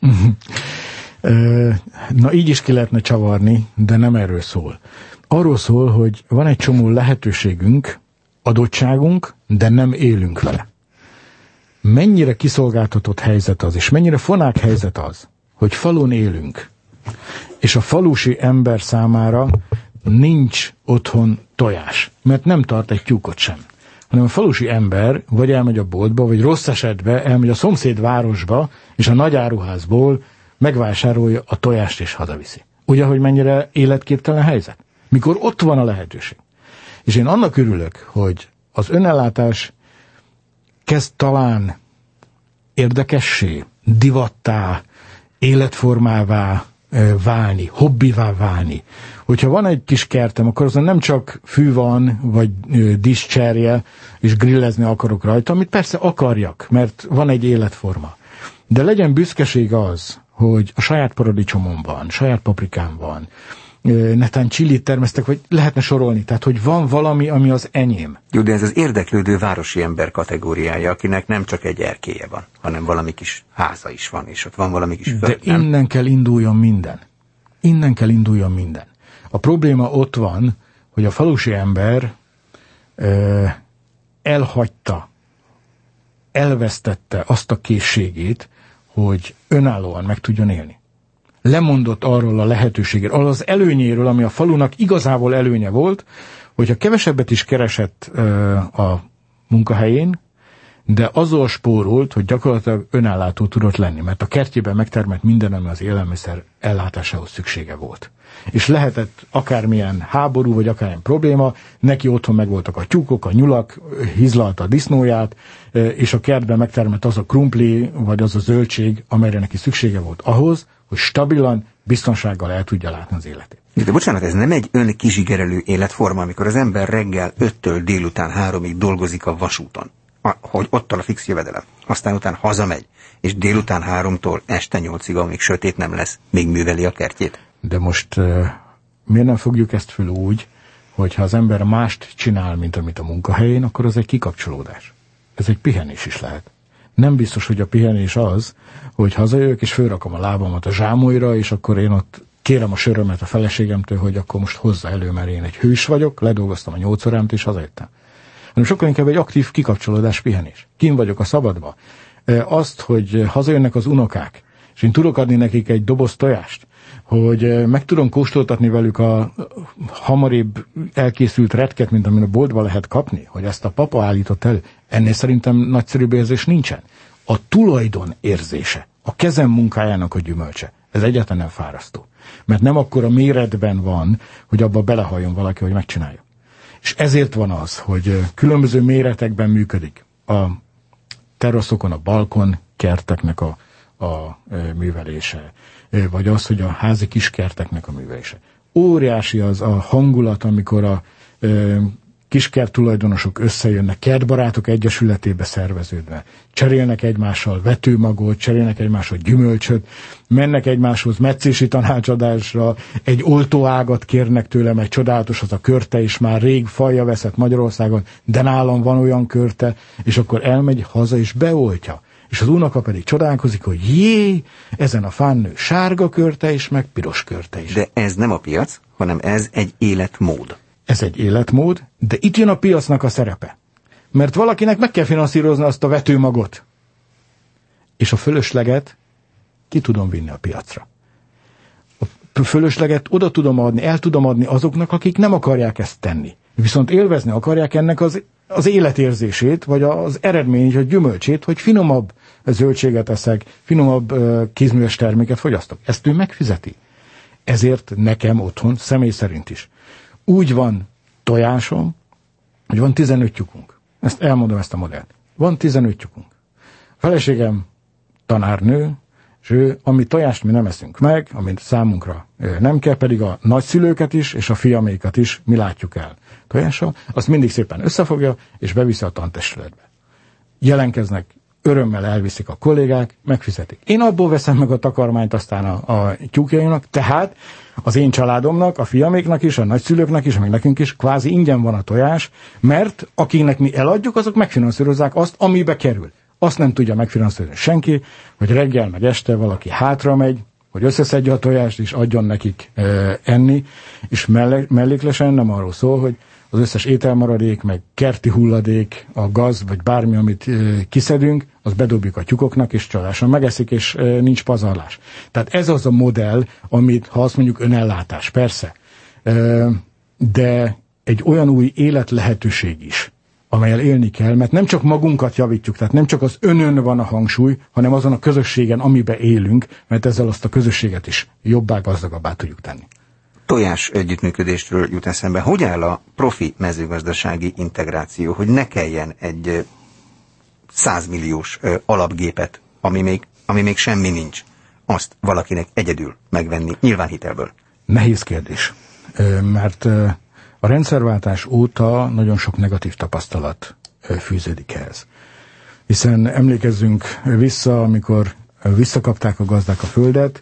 Na így is ki lehetne csavarni, de nem erről szól. Arról szól, hogy van egy csomó lehetőségünk, adottságunk, de nem élünk vele. Mennyire kiszolgáltatott helyzet az, és mennyire fonák helyzet az, hogy falun élünk, és a falusi ember számára nincs otthon tojás, mert nem tart egy tyúkot sem. Hanem a falusi ember vagy elmegy a boltba, vagy rossz esetben elmegy a szomszéd városba, és a nagyáruházból megvásárolja a tojást és hazaviszi. Ugye, hogy mennyire életképtelen helyzet? Mikor ott van a lehetőség. És én annak örülök, hogy az önellátás kezd talán érdekessé, divattá, életformává válni, hobbivá válni. Hogyha van egy kis kertem, akkor azon nem csak fű van, vagy díszcserje, és grillezni akarok rajta, amit persze akarjak, mert van egy életforma. De legyen büszkeség az, hogy a saját paradicsomom van, saját paprikám van, netán csillit termesztek, vagy lehetne sorolni, tehát hogy van valami, ami az enyém. Jó, de ez az érdeklődő városi ember kategóriája, akinek nem csak egy erkélye van, hanem valami kis háza is van, és ott van valami kis föld. De innen kell induljon minden. Innen kell induljon minden. A probléma ott van, hogy a falusi ember elhagyta, elvesztette azt a készségét, hogy önállóan meg tudjon élni. Lemondott arról a lehetőségéről, arról az előnyéről, ami a falunak igazából előnye volt, hogyha kevesebbet is keresett a munkahelyén, de azzal spórolt, hogy gyakorlatilag önállátó tudott lenni, mert a kertjében megtermett minden, ami az élelmiszer ellátásához szüksége volt. És lehetett akármilyen háború, vagy akármilyen probléma, neki otthon megvoltak a tyúkok, a nyulak, hizlalta a disznóját, és a kertben megtermett az a krumpli, vagy az a zöldség, amelyre neki szüksége volt ahhoz, hogy stabilan, biztonsággal el tudja látni az életét. De bocsánat, ez nem egy önkizsigerelő életforma, amikor az ember reggel 5-től délután 3-ig dolgozik a vasúton, hogy ott a fix jövedelem, aztán után hazamegy, és délután 3-tól este 8-ig, amíg sötét nem lesz, még műveli a kertjét. De most miért nem fogjuk ezt föl úgy, hogy ha az ember mást csinál, mint amit a munkahelyén, akkor az egy kikapcsolódás. Ez egy pihenés is lehet. Nem biztos, hogy a pihenés az, hogy hazajövök és fölrakom a lábamat a zsámolyra, és akkor én ott kérem a sörömet a feleségemtől, hogy akkor most hozza elő, mert én egy hős vagyok, ledolgoztam a 8 órámat, és hazajöttem. Hanem sokkal inkább egy aktív kikapcsolódás, pihenés. Kim vagyok a szabadba. Azt, hogy hazajönnek az unokák, és én tudok adni nekik egy doboz tojást, hogy meg tudom kóstoltatni velük a hamarabb elkészült retket, mint amin a boltban lehet kapni, hogy ezt a papa állított elő. Ennél szerintem nagyszerűbb érzés nincsen. A tulajdon érzése, a kezem munkájának a gyümölcse, ez egyáltalán nem fárasztó. Mert nem akkora méretben van, hogy abba belehalljon valaki, hogy megcsinálja. És ezért van az, hogy különböző méretekben működik a teraszokon, a balkon kerteknek a művelése, vagy az, hogy a házi kiskerteknek a művelése. Óriási az a hangulat, amikor a kiskert tulajdonosok összejönnek, kertbarátok egyesületébe szerveződve, cserélnek egymással vetőmagot, cserélnek egymással gyümölcsöt, mennek egymáshoz meccési tanácsadásra, egy oltóágat kérnek tőlem, egy csodálatos az a körte, és már rég fajja veszett Magyarországon, de nálam van olyan körte, és akkor elmegy haza és beoltja. És az unoka pedig csodálkozik, hogy jé, ezen a fán nő sárga körte is, meg piros körte is. De ez nem a piac, hanem ez egy életmód. Ez egy életmód, de itt jön a piacnak a szerepe. Mert valakinek meg kell finanszírozni azt a vetőmagot. És a fölösleget ki tudom vinni a piacra. A fölösleget oda tudom adni, el tudom adni azoknak, akik nem akarják ezt tenni. Viszont élvezni akarják ennek az életérzését, vagy az eredmény, hogy gyümölcsét, hogy finomabb zöldséget eszek, finomabb kézműves terméket fogyasztok. Ezt ő megfizeti. Ezért nekem otthon, személy szerint is. Úgy van tojásom, hogy van 15 tyúkunk. Ezt elmondom, ezt a modellt. Van 15 tyúkunk. A feleségem tanárnő, és ő, ami tojást mi nem eszünk meg, amit számunkra nem kell, pedig a nagyszülőket is, és a fiamékat is mi látjuk el tojással, azt mindig szépen összefogja, és beviszi a tantestületbe. Jelenkeznek, örömmel elviszik a kollégák, megfizetik. Én abból veszem meg a takarmányt aztán a tyúkjainak, tehát az én családomnak, a fiaméknak is, a nagyszülőknek is, meg nekünk is kvázi ingyen van a tojás, mert akiknek mi eladjuk, azok megfinanszírozzák azt, amibe kerül. Azt nem tudja megfinanszírozni senki, hogy reggel meg este valaki hátra megy, hogy összeszedje a tojást, és adjon nekik enni, és melléklesen nem arról szól, hogy az összes ételmaradék, meg kerti hulladék, a gaz, vagy bármi, amit kiszedünk, az bedobjuk a tyúkoknak, és csodásan megeszik, és nincs pazarlás. Tehát ez az a modell, amit, ha azt mondjuk önellátás, persze, de egy olyan új életlehetőség is, amellyel élni kell, mert nem csak magunkat javítjuk, tehát nem csak az önön van a hangsúly, hanem azon a közösségen, amiben élünk, mert ezzel azt a közösséget is jobbá, gazdagabbá tudjuk tenni. Tojás együttműködésről jut eszembe. Hogy áll a profi mezőgazdasági integráció, hogy ne kelljen egy 100 milliós alapgépet, ami még semmi nincs, azt valakinek egyedül megvenni, nyilván hitelből? Nehéz kérdés, mert a rendszerváltás óta nagyon sok negatív tapasztalat fűződik ehhez. Hiszen emlékezzünk vissza, amikor visszakapták a gazdák a földet,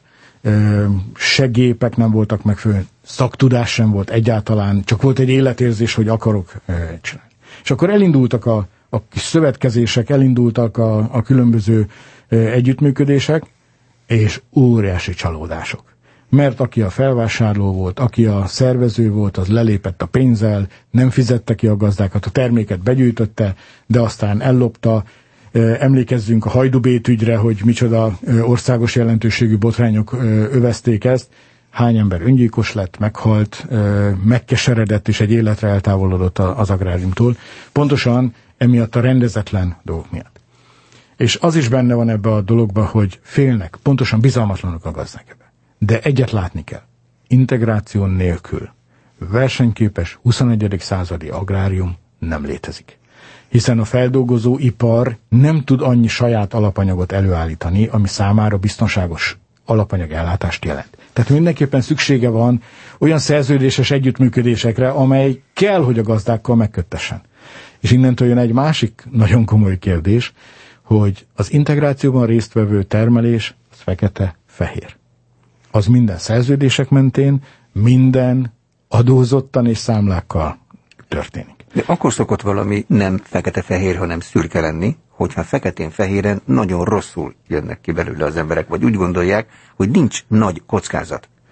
se gépek nem voltak megfelelően, szaktudás sem volt egyáltalán, csak volt egy életérzés, hogy akarok csinálni. És akkor elindultak a kis szövetkezések, elindultak a különböző együttműködések, és óriási csalódások. Mert aki a felvásárló volt, aki a szervező volt, az lelépett a pénzzel, nem fizette ki a gazdákat, a terméket begyűjtötte, de aztán ellopta. Emlékezzünk a Hajdubét ügyre, hogy micsoda országos jelentőségű botrányok övezték ezt. Hány ember öngyilkos lett, meghalt, megkeseredett és egy életre eltávolodott az agráriumtól. Pontosan emiatt a rendezetlen dolgok miatt. És az is benne van ebbe a dologba, hogy félnek, pontosan bizalmatlanok a gazdák ebbe. De egyet látni kell. Integráció nélkül versenyképes 21. századi agrárium nem létezik. Hiszen a feldolgozó ipar nem tud annyi saját alapanyagot előállítani, ami számára biztonságos alapanyag ellátást jelent. Tehát mindenképpen szüksége van olyan szerződéses együttműködésekre, amely kell, hogy a gazdákkal megköttessen. És innentől jön egy másik nagyon komoly kérdés, hogy az integrációban résztvevő termelés az fekete-fehér. Az minden szerződések mentén, minden adózottan és számlákkal történik. De akkor szokott valami nem fekete-fehér, hanem szürke lenni, hogyha feketén-fehéren nagyon rosszul jönnek ki belőle az emberek, vagy úgy gondolják, hogy nincs nagy kockázat.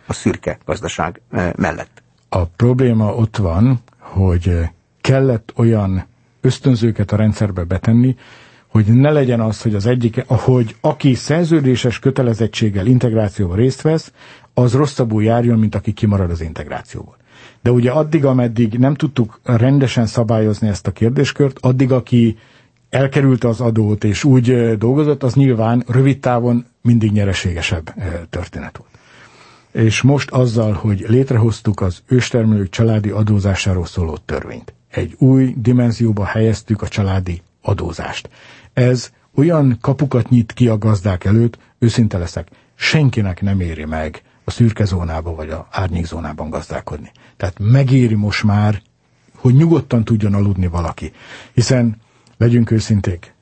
a szürke gazdaság mellett? A probléma ott van, hogy kellett olyan ösztönzőket a rendszerbe betenni, hogy ne legyen az, hogy az egyik, ahogy aki szerződéses kötelezettséggel integrációban részt vesz, az rosszabbul járjon, mint aki kimarad az integrációból. De ugye addig, ameddig nem tudtuk rendesen szabályozni ezt a kérdéskört, addig, aki elkerülte az adót és úgy dolgozott, az nyilván rövid távon mindig nyereségesebb történet volt. És most azzal, hogy létrehoztuk az őstermelők családi adózásáról szóló törvényt, egy új dimenzióba helyeztük a családi adózást. Ez olyan kapukat nyit ki a gazdák előtt, őszinte leszek, senkinek nem éri meg a szürke zónában vagy a árnyék zónában gazdálkodni. Tehát megéri most már, hogy nyugodtan tudjon aludni valaki. Hiszen, legyünk őszinték,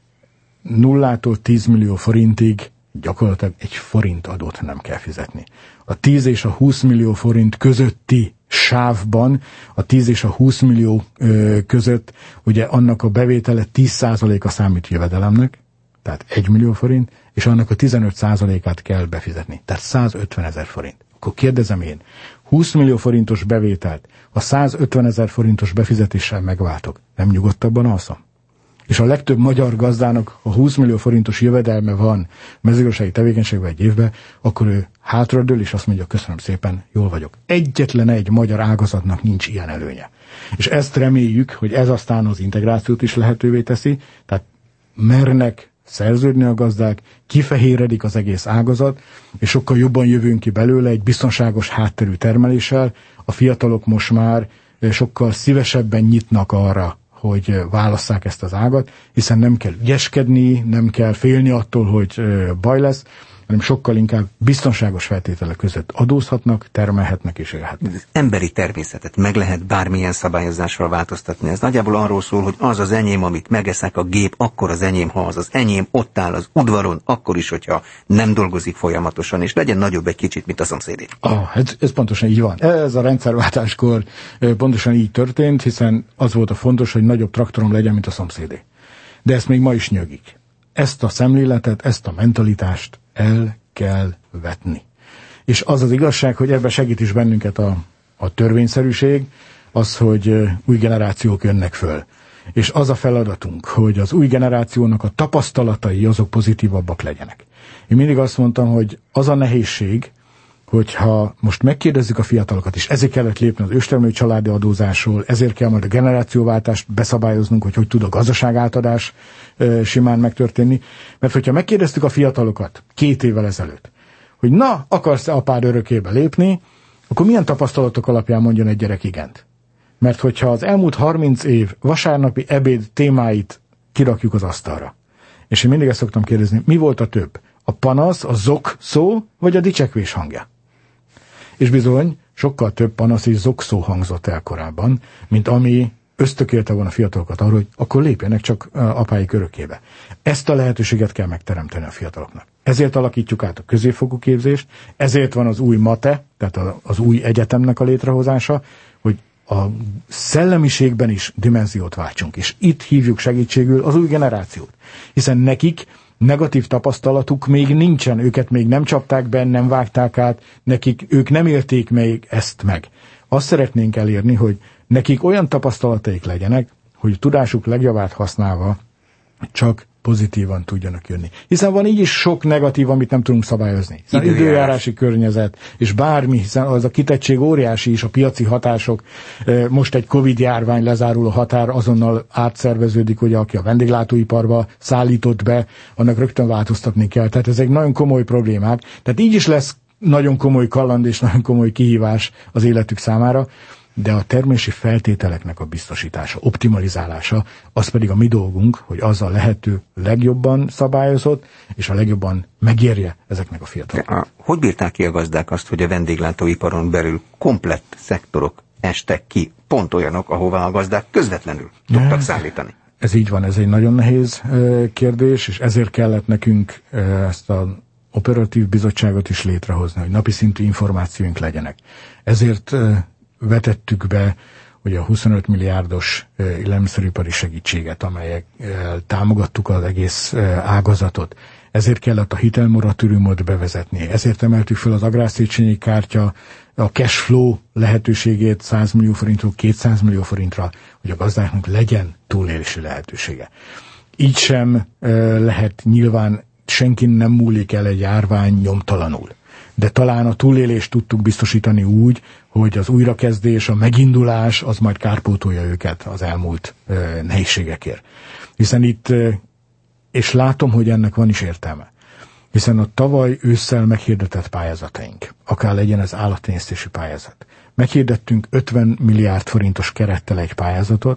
0-tól 10 millió forintig gyakorlatilag egy forint adót nem kell fizetni. A 10 és a 20 millió forint közötti sávban, a 10 és a 20 millió között, ugye annak a bevétele 10%-a számít jövedelemnek, tehát 1 millió forint, és annak a 15%-át kell befizetni, tehát 150 000 forint. Akkor kérdezem én, 20 millió forintos bevételt a 150 000 forintos befizetéssel megváltok, nem nyugodtabban alszom? És a legtöbb magyar gazdának, ha 20 millió forintos jövedelme van mezőgazdasági tevékenységben egy évben, akkor ő hátradől, és azt mondja, köszönöm szépen, jól vagyok. Egyetlen egy magyar ágazatnak nincs ilyen előnye. És ezt reméljük, hogy ez aztán az integrációt is lehetővé teszi, tehát mernek szerződni a gazdák, kifehéredik az egész ágazat, és sokkal jobban jövünk ki belőle egy biztonságos hátterű termeléssel. A fiatalok most már sokkal szívesebben nyitnak arra, hogy válasszák ezt az ágat, hiszen nem kell ügyeskedni, nem kell félni attól, hogy baj lesz, hanem sokkal inkább biztonságos feltételek között adózhatnak, termelhetnek és élhetnek. Az emberi természetet meg lehet bármilyen szabályozással változtatni. Ez nagyjából arról szól, hogy az az enyém, amit megeszek a gép, akkor az enyém, ha az enyém ott áll az udvaron, akkor is, hogyha nem dolgozik folyamatosan, és legyen nagyobb egy kicsit, mint a szomszédé. Ez pontosan így van. Ez a rendszerváltáskor pontosan így történt, hiszen az volt a fontos, hogy nagyobb traktorom legyen, mint a szomszédé. De ezt még ma is nyögik. Ezt a szemléletet, ezt a mentalitást el kell vetni. És az az igazság, hogy ebben segít is bennünket a törvényszerűség, az, hogy új generációk jönnek föl. És az a feladatunk, hogy az új generációnak a tapasztalatai azok pozitívabbak legyenek. Én mindig azt mondtam, hogy az a nehézség, hogyha most megkérdezzük a fiatalokat, és ezért kellett lépni az őstermelői családi adózásról, ezért kell majd a generációváltást beszabályoznunk, hogy tud a gazdaságátadás simán megtörténni. Mert hogyha megkérdeztük a fiatalokat 2 évvel ezelőtt, hogy na, akarsz-e apád örökébe lépni, akkor milyen tapasztalatok alapján mondjon egy gyerek igent? Mert hogyha az elmúlt 30 év vasárnapi ebéd témáit kirakjuk az asztalra, és én mindig ezt szoktam kérdezni, mi volt a több? A panasz, a zok szó, vagy a dicsekvés hangja? És bizony, sokkal több panasz és zok szó hangzott el korábban, mint ami ösztökélte volna a fiatalokat arra, hogy akkor lépjenek csak apáik örökébe. Ezt a lehetőséget kell megteremteni a fiataloknak. Ezért alakítjuk át a középfokú képzést, ezért van az új MATE, tehát az új egyetemnek a létrehozása, hogy a szellemiségben is dimenziót váltsunk. És itt hívjuk segítségül az új generációt. Hiszen nekik negatív tapasztalatuk még nincsen, őket még nem csapták be, nem vágták át, ők nem élték még ezt meg. Azt szeretnénk elérni, hogy nekik olyan tapasztalataik legyenek, hogy tudásuk legjavát használva csak pozitívan tudjanak jönni. Hiszen van így is sok negatív, amit nem tudunk szabályozni. Időjárási környezet, és bármi, hiszen az a kitettség óriási is, a piaci hatások. Most egy Covid-járvány lezáruló határ azonnal átszerveződik, hogy aki a vendéglátóiparba szállított be, annak rögtön változtatni kell. Tehát ezek nagyon komoly problémák. Tehát így is lesz nagyon komoly kaland és nagyon komoly kihívás az életük számára, de a termési feltételeknek a biztosítása, optimalizálása, az pedig a mi dolgunk, hogy az a lehető legjobban szabályozott, és a legjobban megérje ezeknek a fiataloknak. Hogy bírták ki a gazdák azt, hogy a vendéglátóiparon belül komplett szektorok estek ki, pont olyanok, ahová a gazdák közvetlenül tudtak szállítani? Ez így van, ez egy nagyon nehéz kérdés, és ezért kellett nekünk ezt a operatív bizottságot is létrehozni, hogy napi szintű információink legyenek. Ezért vetettük be ugye a 25 milliárdos élelmiszeripari segítséget, amelyek támogattuk az egész ágazatot. ezért kellett a hitelmoratóriumot bevezetni, ezért emeltük fel az Agrárszéchenyi kártya a cash flow lehetőségét 100 millió forintról 200 millió forintra, hogy a gazdáknak legyen túlélési lehetősége. Így sem lehet, nyilván senkin nem múlik el egy járvány nyomtalanul. De talán a túlélést tudtuk biztosítani úgy, hogy az újrakezdés, a megindulás az majd kárpótolja őket az elmúlt nehézségekért. Hiszen itt, és látom, hogy ennek van is értelme, hiszen a tavaly ősszel meghirdetett pályázataink, akár legyen ez állattenyésztési pályázat, meghirdettünk 50 milliárd forintos kerettel egy pályázatot,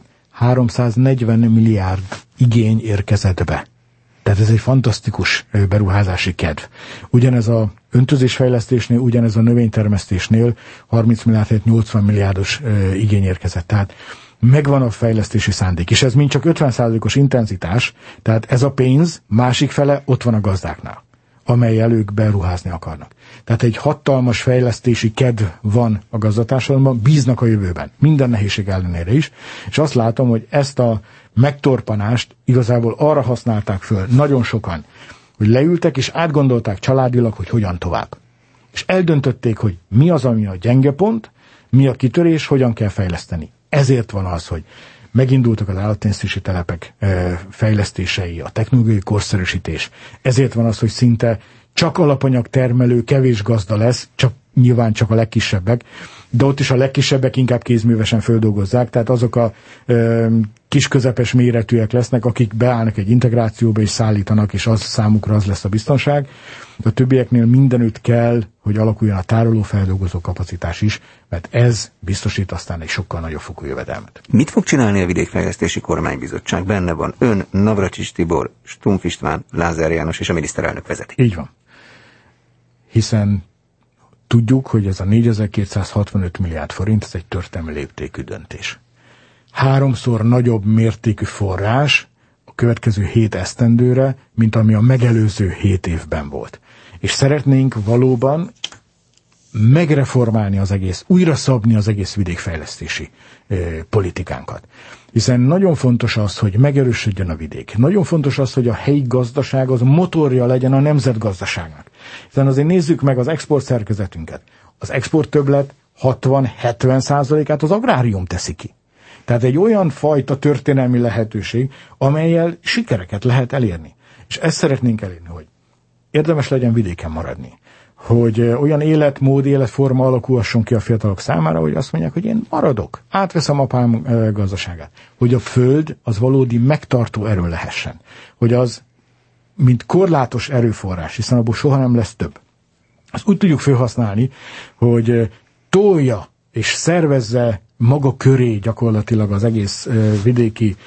340 milliárd igény érkezett be. Tehát ez egy fantasztikus beruházási kedv. Ugyanez a öntözésfejlesztésnél, ugyanez a növénytermesztésnél 30 milliárd helyett 80 milliárdos igény érkezett. Tehát megvan a fejlesztési szándék. És ez mind csak 50%-os intenzitás, tehát ez a pénz másik fele ott van a gazdáknál, amelyel ők beruházni akarnak. Tehát egy hatalmas fejlesztési kedv van a gazdatársadalomban, bíznak a jövőben, minden nehézség ellenére is, és azt látom, hogy ezt a megtorpanást igazából arra használták föl nagyon sokan, hogy leültek és átgondolták családilag, hogy hogyan tovább. És eldöntötték, hogy mi az, ami a gyenge pont, mi a kitörés, hogyan kell fejleszteni. Ezért van az, hogy megindultak az állattenyésztési telepek fejlesztései, a technológiai korszerűsítés. Ezért van az, hogy szinte csak alapanyag termelő, kevés gazda lesz, nyilván csak a legkisebbek, de ott is a legkisebbek inkább kézművesen földolgozzák, tehát azok a kis-közepes méretűek lesznek, akik beállnak egy integrációba és szállítanak, és az számukra az lesz a biztonság. A többieknél mindenütt kell, hogy alakuljon a tároló-feldolgozó kapacitás is, mert ez biztosít aztán egy sokkal nagyobb fokú jövedelmet. Mit fog csinálni a Vidékfejlesztési Kormánybizottság? Benne van ön, Navracsics Tibor, Stumpf István, Lázár János és a miniszterelnök vezeti. Így van. Hiszen tudjuk, hogy ez a 4265 milliárd forint, ez egy történelmi léptékű döntés. 3-szor nagyobb mértékű forrás a következő 7 esztendőre, mint ami a megelőző 7 évben volt. És szeretnénk valóban megreformálni az egész, újra szabni az egész vidékfejlesztési politikánkat. Hiszen nagyon fontos az, hogy megerősödjön a vidék. Nagyon fontos az, hogy a helyi gazdaság az motorja legyen a nemzetgazdaságnak. Hiszen azért nézzük meg az export szerkezetünket. Az export többlet 60-70%-át az agrárium teszi ki. Tehát egy olyan fajta történelmi lehetőség, amellyel sikereket lehet elérni. És ezt szeretnénk elérni, hogy érdemes legyen vidéken maradni. Hogy olyan életmód, életforma alakulhasson ki a fiatalok számára, hogy azt mondják, hogy én maradok, átveszem apám gazdaságát. Hogy a föld az valódi megtartó erő lehessen. Hogy az, mint korlátos erőforrás, hiszen abból soha nem lesz több. Azt úgy tudjuk felhasználni, hogy tolja és szervezze maga köré gyakorlatilag az egész vidéki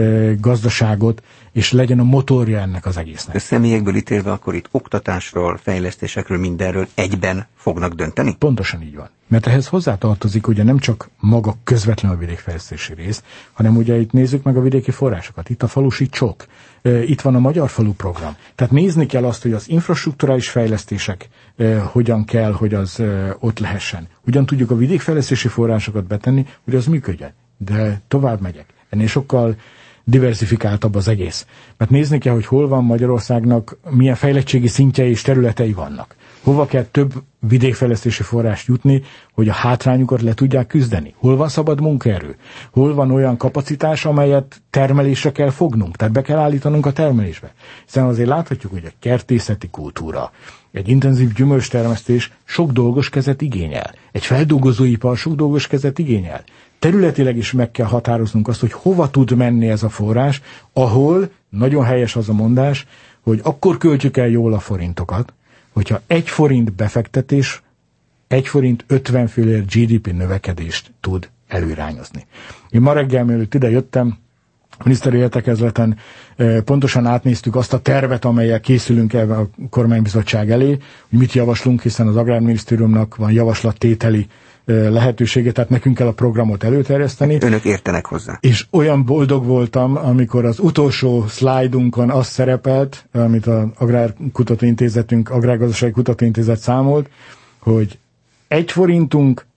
gazdaságot, és legyen a motorja ennek az egésznek. A személyekből ítélve akkor itt oktatásról, fejlesztésekről, mindenről egyben fognak dönteni? Pontosan így van. Mert ehhez hozzátartozik ugye nem csak maga közvetlen a vidékfejlesztési rész, hanem ugye itt nézzük meg a vidéki forrásokat. Itt a falusi csok, itt van a Magyar Falu Program. Tehát nézni kell azt, hogy az infrastrukturális fejlesztések hogyan kell, hogy az ott lehessen. Hogyan tudjuk a vidékfejlesztési forrásokat betenni, hogy az működjön. De tovább megyek. Ennél sokkal diversifikáltabb az egész. Mert nézni kell, hogy hol van Magyarországnak, milyen fejlettségi szintjei és területei vannak. Hova kell több vidékfejlesztési forrást jutni, hogy a hátrányukat le tudják küzdeni. Hol van szabad munkaerő? Hol van olyan kapacitás, amelyet termelésre kell fognunk, tehát be kell állítanunk a termelésbe. Hiszen azért láthatjuk, hogy a kertészeti kultúra, egy intenzív gyümölcstermesztés sok dolgos kezet igényel. Egy feldolgozóipar sok dolgos kezet igényel. Területileg is meg kell határoznunk azt, hogy hova tud menni ez a forrás, ahol, nagyon helyes az a mondás, hogy akkor költjük el jól a forintokat, hogyha 1 forint befektetés 1 forint 50 fillért GDP növekedést tud előirányozni. Én ma reggel, mielőtt ide jöttem, a miniszteri értekezleten pontosan átnéztük azt a tervet, amellyel készülünk ebbe a kormánybizottság elé, hogy mit javaslunk, hiszen az Agrárminisztériumnak van javaslattételi lehetősége, tehát nekünk kell a programot előterjeszteni. Önök értenek hozzá. És olyan boldog voltam, amikor az utolsó szlájdunkon az szerepelt, amit az Agrárkutatóintézetünk, Agrárgazdasági Kutatóintézet számolt, hogy 1 forintunk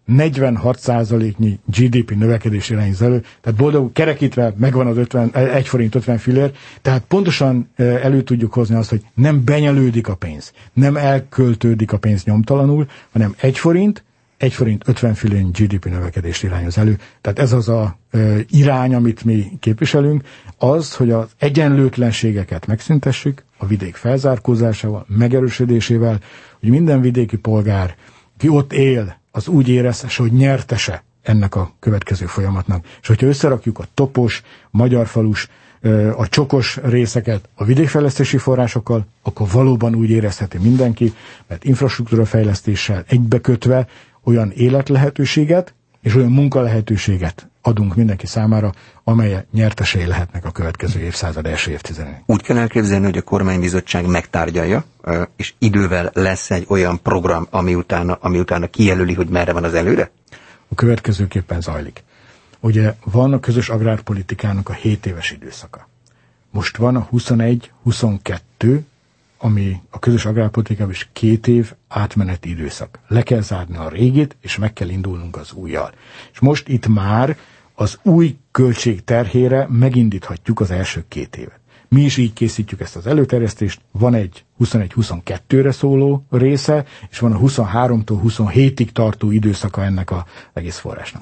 46%-nyi GDP növekedés irányoz elő, tehát boldog kerekítve megvan az 1 forint 50 fillér, tehát pontosan elő tudjuk hozni azt, hogy nem benyelődik a pénz, nem elköltődik a pénz nyomtalanul, hanem 1 forint 50 fillér GDP növekedést irányoz elő. Tehát ez az a irány, amit mi képviselünk, az, hogy az egyenlőtlenségeket megszüntessük a vidék felzárkózásával, megerősödésével, hogy minden vidéki polgár, ki ott él, az úgy érezhesse, hogy nyertese ennek a következő folyamatnak. És hogyha összerakjuk a topos, magyarfalus, a csokos részeket a vidékfejlesztési forrásokkal, akkor valóban úgy érezheti mindenki, mert infrastruktúra fejlesztéssel egybekötve olyan életlehetőséget és olyan munkalehetőséget adunk mindenki számára, amely nyertesei lehetnek a következő évszázad első évtizedén. Úgy kell elképzelni, hogy a kormánybizottság megtárgyalja, és idővel lesz egy olyan program, ami utána kijelöli, hogy merre van az előre? A következőképpen zajlik. Ugye van a közös agrárpolitikának a 7 éves időszaka. Most van a 21-22, ami a közös agrárpolitikában is 2 év átmeneti időszak. Le kell zárni a régit, és meg kell indulnunk az újjal. És most itt már az új költség terhére megindíthatjuk az első 2 évet. Mi is így készítjük ezt az előterjesztést. Van egy 21-22-re szóló része, és van a 23-tól 27-ig tartó időszaka ennek az egész forrásnak.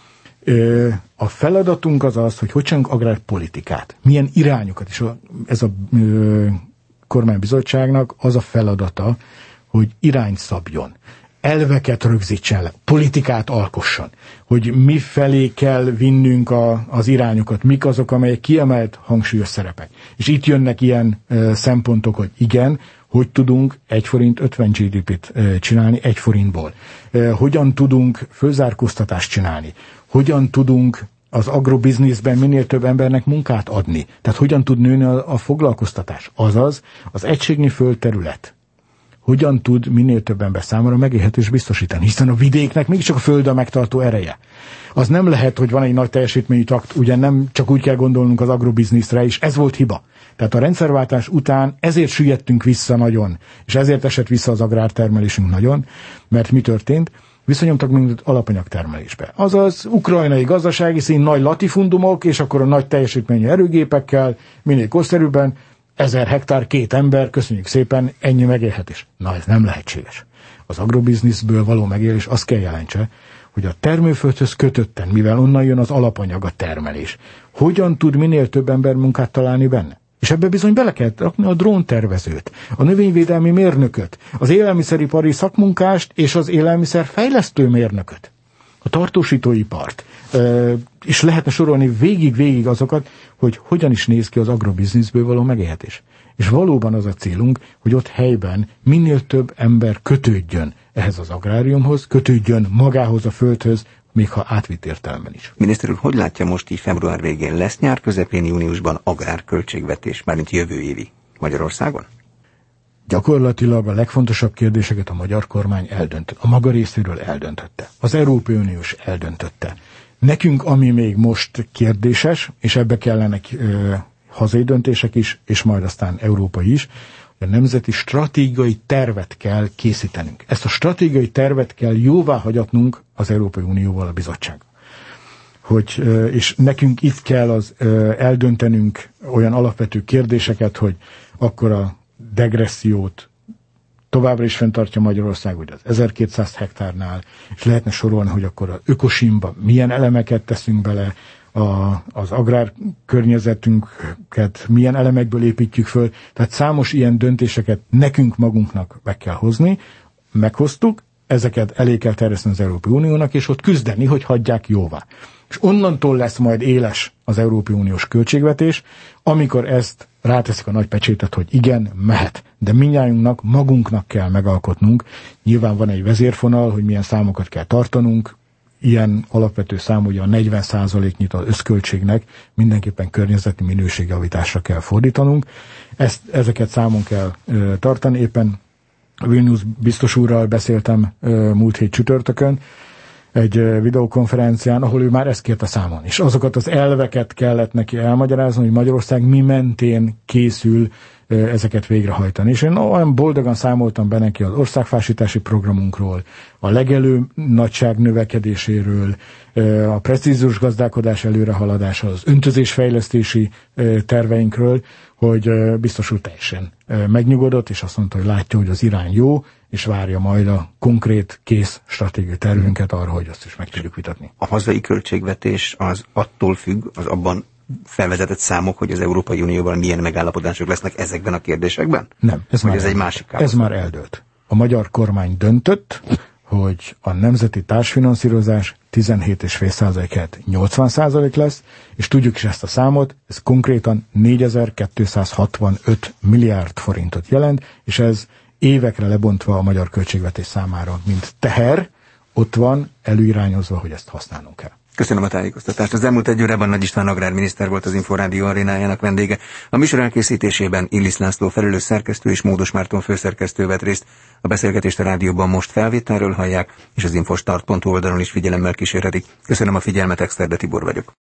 A feladatunk az az, hogy csinálunk agrárpolitikát, milyen irányokat, és ez a kormánybizottságnak az a feladata, hogy irányt szabjon, elveket rögzítsen le, politikát alkosson, hogy mi felé kell vinnünk az irányokat, mik azok, amelyek kiemelt hangsúlyos szerepek. És itt jönnek ilyen szempontok, hogy igen, hogy tudunk 1 forint 50 GDP-t csinálni 1 forintból. Hogyan tudunk fölzárkóztatást csinálni. Hogyan tudunk az agrobizniszben minél több embernek munkát adni. Tehát hogyan tud nőni a foglalkoztatás. Azaz az egységnyi földterület. Hogyan tud minél több ember számára megélhetést biztosítani. Hiszen a vidéknek mégiscsak a föld a megtartó ereje. Az nem lehet, hogy van egy nagy teljesítményű trakt, ugye nem csak úgy kell gondolnunk az agrobizniszre, és ez volt hiba. Tehát a rendszerváltás után ezért süllyedtünk vissza nagyon, és ezért esett vissza az agrártermelésünk nagyon, mert mi történt? Visszanyomtak minket alapanyagtermelésbe. Azaz ukrajnai gazdasági szín, nagy latifundumok, és akkor a nagy teljesítményű erőgépekkel, minél korszerűbben, 1000 hektár, 2 ember, köszönjük szépen, ennyi megélhetés. Na, ez nem lehetséges. Az agrobizniszből való megélés azt kell jelentse, hogy a termőföldhöz kötötten, mivel onnan jön az alapanyag, a termelés, hogyan tud minél több ember munkát találni benne? És ebbe bizony bele kell rakni a dróntervezőt, a növényvédelmi mérnököt, az élelmiszeripari szakmunkást és az élelmiszer fejlesztő mérnököt, a tartósítóipart. És lehetne sorolni végig azokat, hogy hogyan is néz ki az agrobizniszből való megélhetés. És valóban az a célunk, hogy ott helyben minél több ember kötődjön ehhez az agráriumhoz, kötődjön magához a földhöz, még ha átvitt értelemben is. Miniszter úr, hogy látja most így február végén? Lesz nyár közepén, júniusban agrárköltségvetés, mármint jövő évi Magyarországon? Gyakorlatilag a legfontosabb kérdéseket a magyar kormány eldöntött. A maga részéről eldöntötte. Az Európai Uniós eldöntötte. Nekünk, ami még most kérdéses, és ebbe kellenek hazai döntések is, és majd aztán európai is, a nemzeti stratégiai tervet kell készítenünk. Ezt a stratégiai tervet kell jóvá hagyatnunk az Európai Unióval, a bizottság. És nekünk itt kell eldöntenünk olyan alapvető kérdéseket, hogy akkor a degressziót továbbra is fenntartja Magyarország, ugye az 1200 hektárnál, és lehetne sorolni, hogy akkor az ökosimba milyen elemeket teszünk bele, az agrárkörnyezetünket milyen elemekből építjük föl. Tehát számos ilyen döntéseket nekünk magunknak meg kell hozni, meghoztuk, ezeket elé kell terjeszteni az Európai Uniónak, és ott küzdeni, hogy hagyják jóvá. És onnantól lesz majd éles az Európai Uniós költségvetés, amikor ezt ráteszik a nagy pecsétet, hogy igen, mehet. De mindnyájunknak, magunknak kell megalkotnunk. Nyilván van egy vezérfonal, hogy milyen számokat kell tartanunk. Ilyen alapvető szám, ugye a 40%-nyit az összköltségnek mindenképpen környezeti minőségjavításra kell fordítanunk. Ezeket számon kell tartani. Éppen Vilnius biztos úrral beszéltem múlt hét csütörtökön, egy videokonferencián, ahol ő már ezt kérte számon. És azokat az elveket kellett neki elmagyarázni, hogy Magyarország mi mentén készül ezeket végrehajtani. És én olyan boldogan számoltam be neki az országfásítási programunkról, a legelő nagyság növekedéséről, a precízus gazdálkodás előrehaladása, az öntözésfejlesztési terveinkről, hogy biztos úr teljesen megnyugodott, és azt mondta, hogy látja, hogy az irány jó, és várja majd a konkrét kész stratégiai tervünket arra, hogy azt is meg tudjuk vitatni. A hazai költségvetés az attól függ, az abban felvezetett számok, hogy az Európai Unióban milyen megállapodások lesznek ezekben a kérdésekben? Nem. Ez egy másik áll. Ez már eldőlt. A magyar kormány döntött, hogy a nemzeti társfinanszírozás 17,5%-et 80% lesz, és tudjuk is ezt a számot, ez konkrétan 4265 milliárd forintot jelent, és ez évekre lebontva a magyar költségvetés számára, mint teher, ott van előirányozva, hogy ezt használnunk kell. Köszönöm a tájékoztatást. Az elmúlt egy órában Nagy István agrárminiszter volt az Inforádió arénájának vendége. A műsor elkészítésében Illis László felelős szerkesztő és Módos Márton főszerkesztő vett részt. A beszélgetést a rádióban most felvételről hallják, és az infostart.hu oldalon is figyelemmel kísérhetik. Köszönöm a figyelmet, Exterde Tibor vagyok.